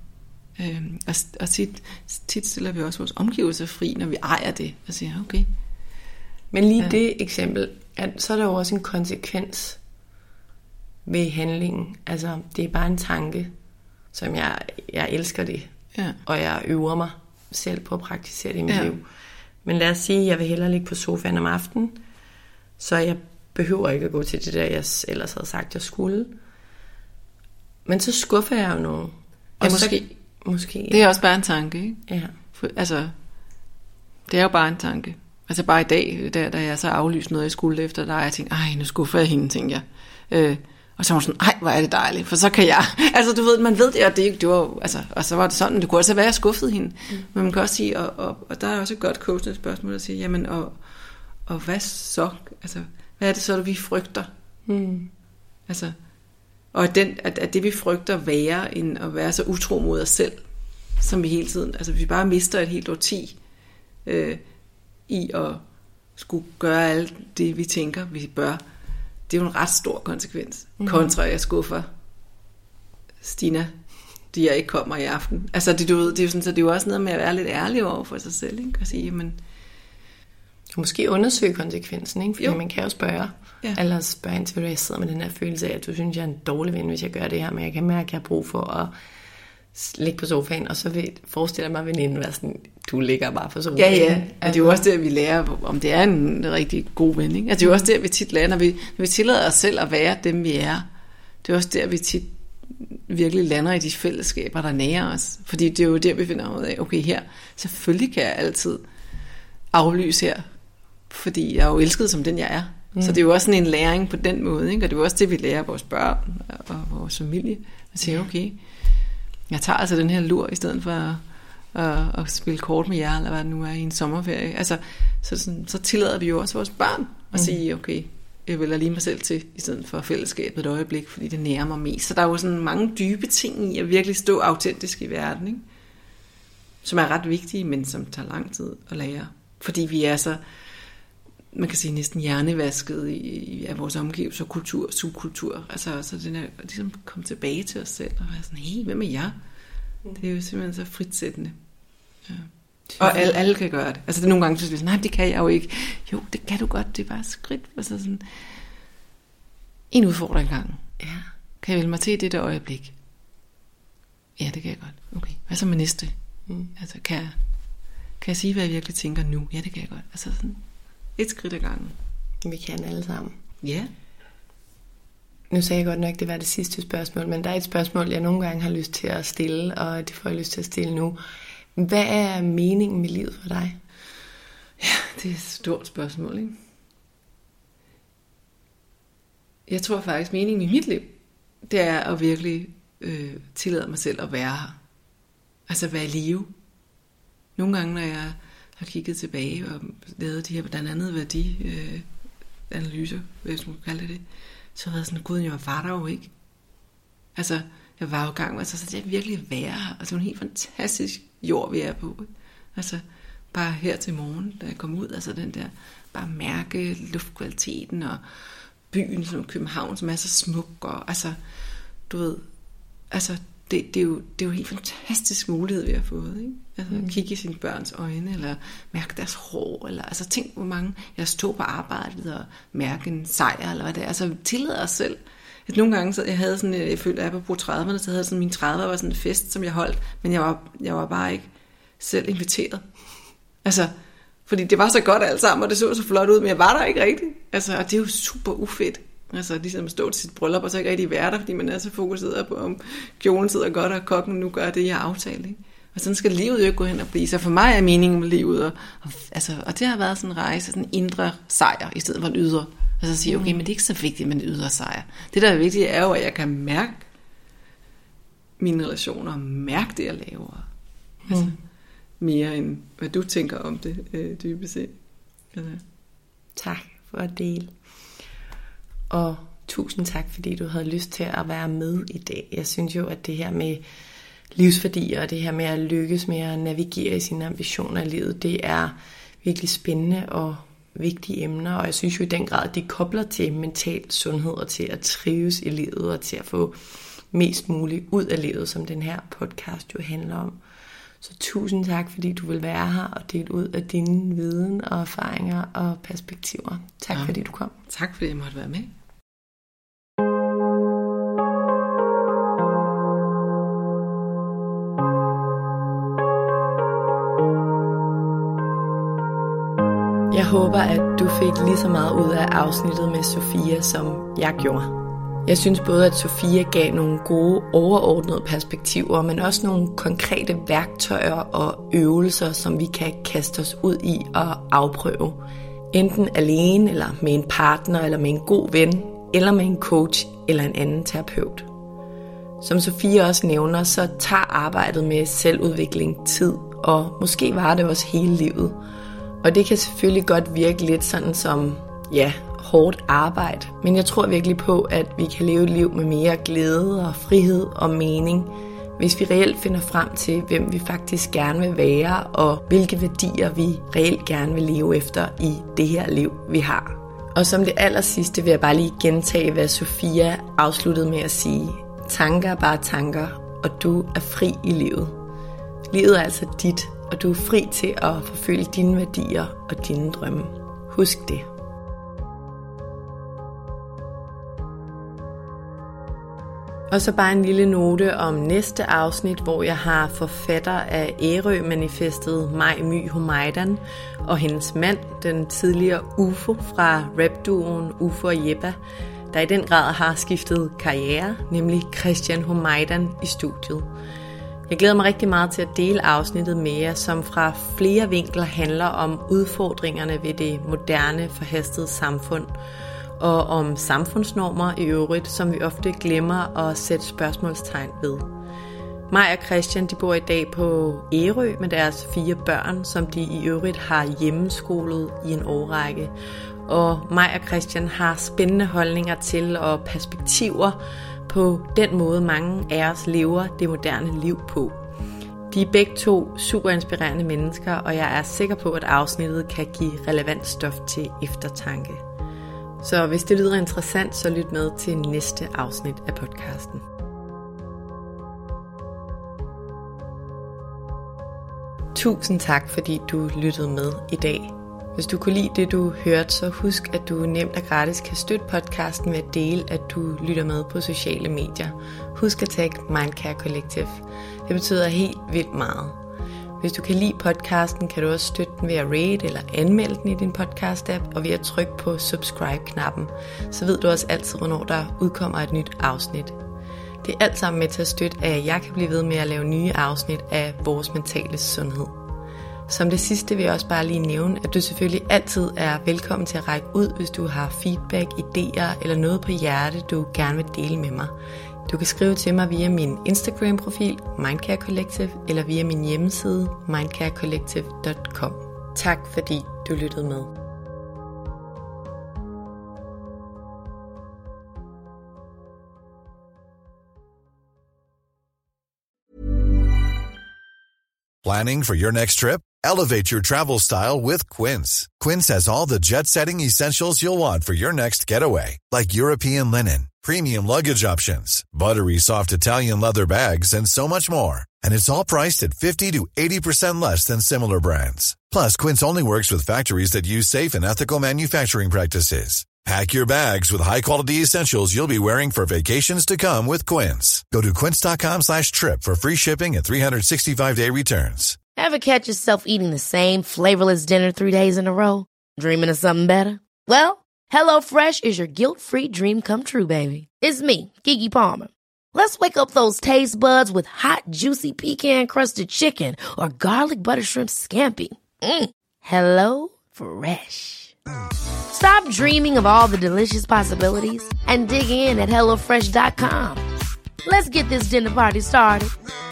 Og tit stiller vi også vores omgivelser fri, når vi ejer det. Og siger, okay. Men lige det eksempel, så er der jo også en konsekvens ved handlingen. Altså, det er bare en tanke, som jeg elsker det. Ja. Og jeg øver mig selv på at praktisere det i mit liv. Men lad os sige, at jeg vil hellere ligge på sofaen om aftenen, så jeg behøver ikke at gå til det der, jeg ellers havde sagt, jeg skulle. Men så skuffer jeg jo nogen. Og måske. Det er også bare en tanke, ikke? Ja. Altså, det er jo bare en tanke. Altså bare i dag, da jeg så aflyste noget, jeg skulle efter dig, jeg tænkte, nu skuffer jeg hende, tænkte jeg. Og så var sådan, hvor er det dejligt, for så kan jeg. Altså du ved, man ved det, og det var, altså, og så var det sådan, det kunne også være, at jeg skuffede hende. Men man kan også sige, og der er også et godt coachende spørgsmål at sige, jamen, og hvad så? Altså, hvad er det så, vi frygter? Altså, og at det vi frygter være, end at være så utro mod os selv, som vi hele tiden, altså vi bare mister et helt årti i at skulle gøre alt det, vi tænker, vi bør. Det er jo en ret stor konsekvens. Kontra jeg skuffer Stina, de jeg ikke kommer i aften. Altså det er jo sådan, så det er jo også noget med at være lidt ærlig over for sig selv, ikke? Og sige, jamen måske undersøge konsekvensen, ikke? Fordi man kan jo spørge. Ja. Eller spørge ind til, at jeg sidder med den her følelse af, at du synes, jeg er en dårlig ven, hvis jeg gør det her, men jeg kan mærke, at jeg har brug for at ligge på sofaen, og så forestiller mig, at veninden være sådan, du ligger bare på sofaen. Ja. Altså, det er jo også det, at vi lærer, om det er en rigtig god ven, ikke? Altså, det er jo også det, at vi tit lærer, når vi tillader os selv at være dem, vi er. Det er også der, vi tit virkelig lander i de fællesskaber, der nærer os. Fordi det er jo der, vi finder ud af, okay, her, selvfølgelig kan jeg altid aflyse her, fordi jeg er jo elsket som den, jeg er. Så det er jo også sådan en læring på den måde, ikke? Og det er jo også det, vi lærer vores børn og vores familie. At sige, okay, jeg tager altså den her lur, i stedet for at spille kort med jer, eller hvad det nu er i en sommerferie. Altså, så tillader vi jo også vores børn at sige, okay, jeg vælger lige mig selv til, i stedet for fællesskabet et øjeblik, fordi det nærer mig mest. Så der er jo sådan mange dybe ting i at virkelig stå autentisk i verden, ikke? Som er ret vigtige, men som tager lang tid at lære. Fordi vi er så, man kan sige, næsten hjernevasket af vores omgivelser, kultur, subkultur. Altså så den er ligesom komme tilbage til os selv og være sådan, hey, hvem er jeg? Det er jo simpelthen så fritsættende. Ja. Og alle kan gøre det. Altså det er nogle gange, så siger nej, det kan jeg jo ikke. Jo, det kan du godt, det er bare et skridt. Altså sådan, en udfordring gang. Ja. Kan jeg vælge mig til i det der øjeblik? Ja, det kan jeg godt. Okay, hvad så med næste? Altså kan jeg sige, hvad jeg virkelig tænker nu? Ja, det kan jeg godt. Altså sådan et skridt ad gangen. Vi kan alle sammen. Ja. Nu sagde jeg godt nok, det var det sidste spørgsmål, men der er et spørgsmål, jeg nogle gange har lyst til at stille, og det får jeg lyst til at stille nu. Hvad er meningen med livet for dig? Ja, det er et stort spørgsmål, ikke? Jeg tror faktisk, meningen i mit liv, det er at virkelig tillade mig selv at være her. Altså være i live. Nogle gange, når jeg har kigget tilbage og lavet de her blandt andet værdianalyser, hvis man kan kalde det, så har jeg været sådan, gud, jeg var der jo ikke. Altså, jeg var jo i gang, altså, så det er virkelig at være her. Altså, det er en helt fantastisk jord, vi er på. Ikke? Altså, bare her til morgen, da jeg kom ud, altså den der, bare mærke luftkvaliteten og byen som København, som er så smuk, og altså, du ved, altså, det er jo en helt fantastisk mulighed, vi har fået, ikke? Altså, kigge i sine børns øjne, eller mærke deres hår, eller altså, tænk, hvor mange, jeg stod på arbejdet og mærke en sejr, eller hvad det er, altså, tillade os selv. Nogle gange, så jeg havde sådan, jeg følte, at jeg var på 30'erne, så havde sådan, min 30'er var sådan en fest, som jeg holdt, men jeg var bare ikke selv inviteret. Altså, fordi det var så godt alt sammen, og det så flot ud, men jeg var der ikke rigtigt. Altså, og det er jo super ufedt. Altså, ligesom at stå til sit bryllup, og så ikke rigtig være der, fordi man er så fokuseret på, om kjolen sidder godt, og kokken nu gør det, jeg har aftalt, ikke? Og sådan skal livet jo ikke gå hen og blive. Så for mig er meningen med livet, og det har været sådan en rejse, sådan en indre sejr, i stedet for en ydre. Og så sige, okay, men det er ikke så vigtigt med en ydre sejr. Det, der er vigtigt, er jo, at jeg kan mærke mine relationer, og mærke det, jeg laver. Altså, mere end, hvad du tænker om det, dybest set. Altså. Tak for at dele. Og tusind tak, fordi du havde lyst til at være med i dag. Jeg synes jo, at det her med livsværdier, og det her med at lykkes med at navigere i sine ambitioner i livet, det er virkelig spændende og vigtige emner, og jeg synes jo i den grad, at de kobler til mental sundhed og til at trives i livet og til at få mest muligt ud af livet, som den her podcast jo handler om. Så tusind tak, fordi du vil være her og dele ud af din viden og erfaringer og perspektiver. Tak fordi du kom. Tak fordi jeg måtte være med. Jeg håber, at du fik lige så meget ud af afsnittet med Sofia, som jeg gjorde. Jeg synes både, at Sofia gav nogle gode overordnede perspektiver, men også nogle konkrete værktøjer og øvelser, som vi kan kaste os ud i og afprøve. Enten alene, eller med en partner, eller med en god ven, eller med en coach eller en anden terapeut. Som Sofia også nævner, så tager arbejdet med selvudvikling tid, og måske var det også hele livet. Og det kan selvfølgelig godt virke lidt sådan som, hårdt arbejde. Men jeg tror virkelig på, at vi kan leve et liv med mere glæde og frihed og mening, hvis vi reelt finder frem til, hvem vi faktisk gerne vil være, og hvilke værdier vi reelt gerne vil leve efter i det her liv, vi har. Og som det allersidste vil jeg bare lige gentage, hvad Sofia afsluttede med at sige. Tanker er bare tanker, og du er fri i livet. Livet er altså dit, og du er fri til at forfølge dine værdier og dine drømme. Husk det. Og så bare en lille note om næste afsnit, hvor jeg har forfatter af Ærø-manifestet Mai My Humaydan og hendes mand, den tidligere UFO fra rapduoen UFO og Jebba, der i den grad har skiftet karriere, nemlig Christian Humaydan i studiet. Jeg glæder mig rigtig meget til at dele afsnittet med jer, som fra flere vinkler handler om udfordringerne ved det moderne, forhastede samfund, og om samfundsnormer i øvrigt, som vi ofte glemmer at sætte spørgsmålstegn ved. Mig og Christian de bor i dag på Ærø med deres 4 børn, som de i øvrigt har hjemmeskolet i en årrække. Og mig og Christian har spændende holdninger til og perspektiver på den måde, mange af os lever det moderne liv på. De er begge 2 super inspirerende mennesker, og jeg er sikker på, at afsnittet kan give relevant stof til eftertanke. Så hvis det lyder interessant, så lyt med til næste afsnit af podcasten. Tusind tak, fordi du lyttede med i dag. Hvis du kunne lide det, du hørte, så husk, at du nemt og gratis kan støtte podcasten ved at dele, at du lytter med på sociale medier. Husk at tagge Mindcare Collective. Det betyder helt vildt meget. Hvis du kan lide podcasten, kan du også støtte den ved at rate eller anmelde den i din podcast-app, og ved at trykke på subscribe-knappen. Så ved du også altid, hvornår der udkommer et nyt afsnit. Det er alt sammen med til at støtte, at jeg kan blive ved med at lave nye afsnit af vores mentale sundhed. Som det sidste vil jeg også bare lige nævne, at du selvfølgelig altid er velkommen til at række ud, hvis du har feedback, idéer eller noget på hjerte, du gerne vil dele med mig. Du kan skrive til mig via min Instagram-profil, Mindcare Collective, eller via min hjemmeside, mindcarecollective.com. Tak fordi du lyttede med. Planning for your next trip? Elevate your travel style with Quince. Quince has all the jet-setting essentials you'll want for your next getaway, like European linen, premium luggage options, buttery soft Italian leather bags, and so much more. And it's all priced at 50 to 80% less than similar brands. Plus, Quince only works with factories that use safe and ethical manufacturing practices. Pack your bags with high-quality essentials you'll be wearing for vacations to come with Quince. Go to quince.com/trip for free shipping and 365-day returns. Ever catch yourself eating the same flavorless dinner 3 days in a row? Dreaming of something better? Well, HelloFresh is your guilt-free dream come true, baby. It's me, Keke Palmer. Let's wake up those taste buds with hot, juicy pecan-crusted chicken or garlic butter shrimp scampi. Hello Fresh. Stop dreaming of all the delicious possibilities and dig in at HelloFresh.com. Let's get this dinner party started.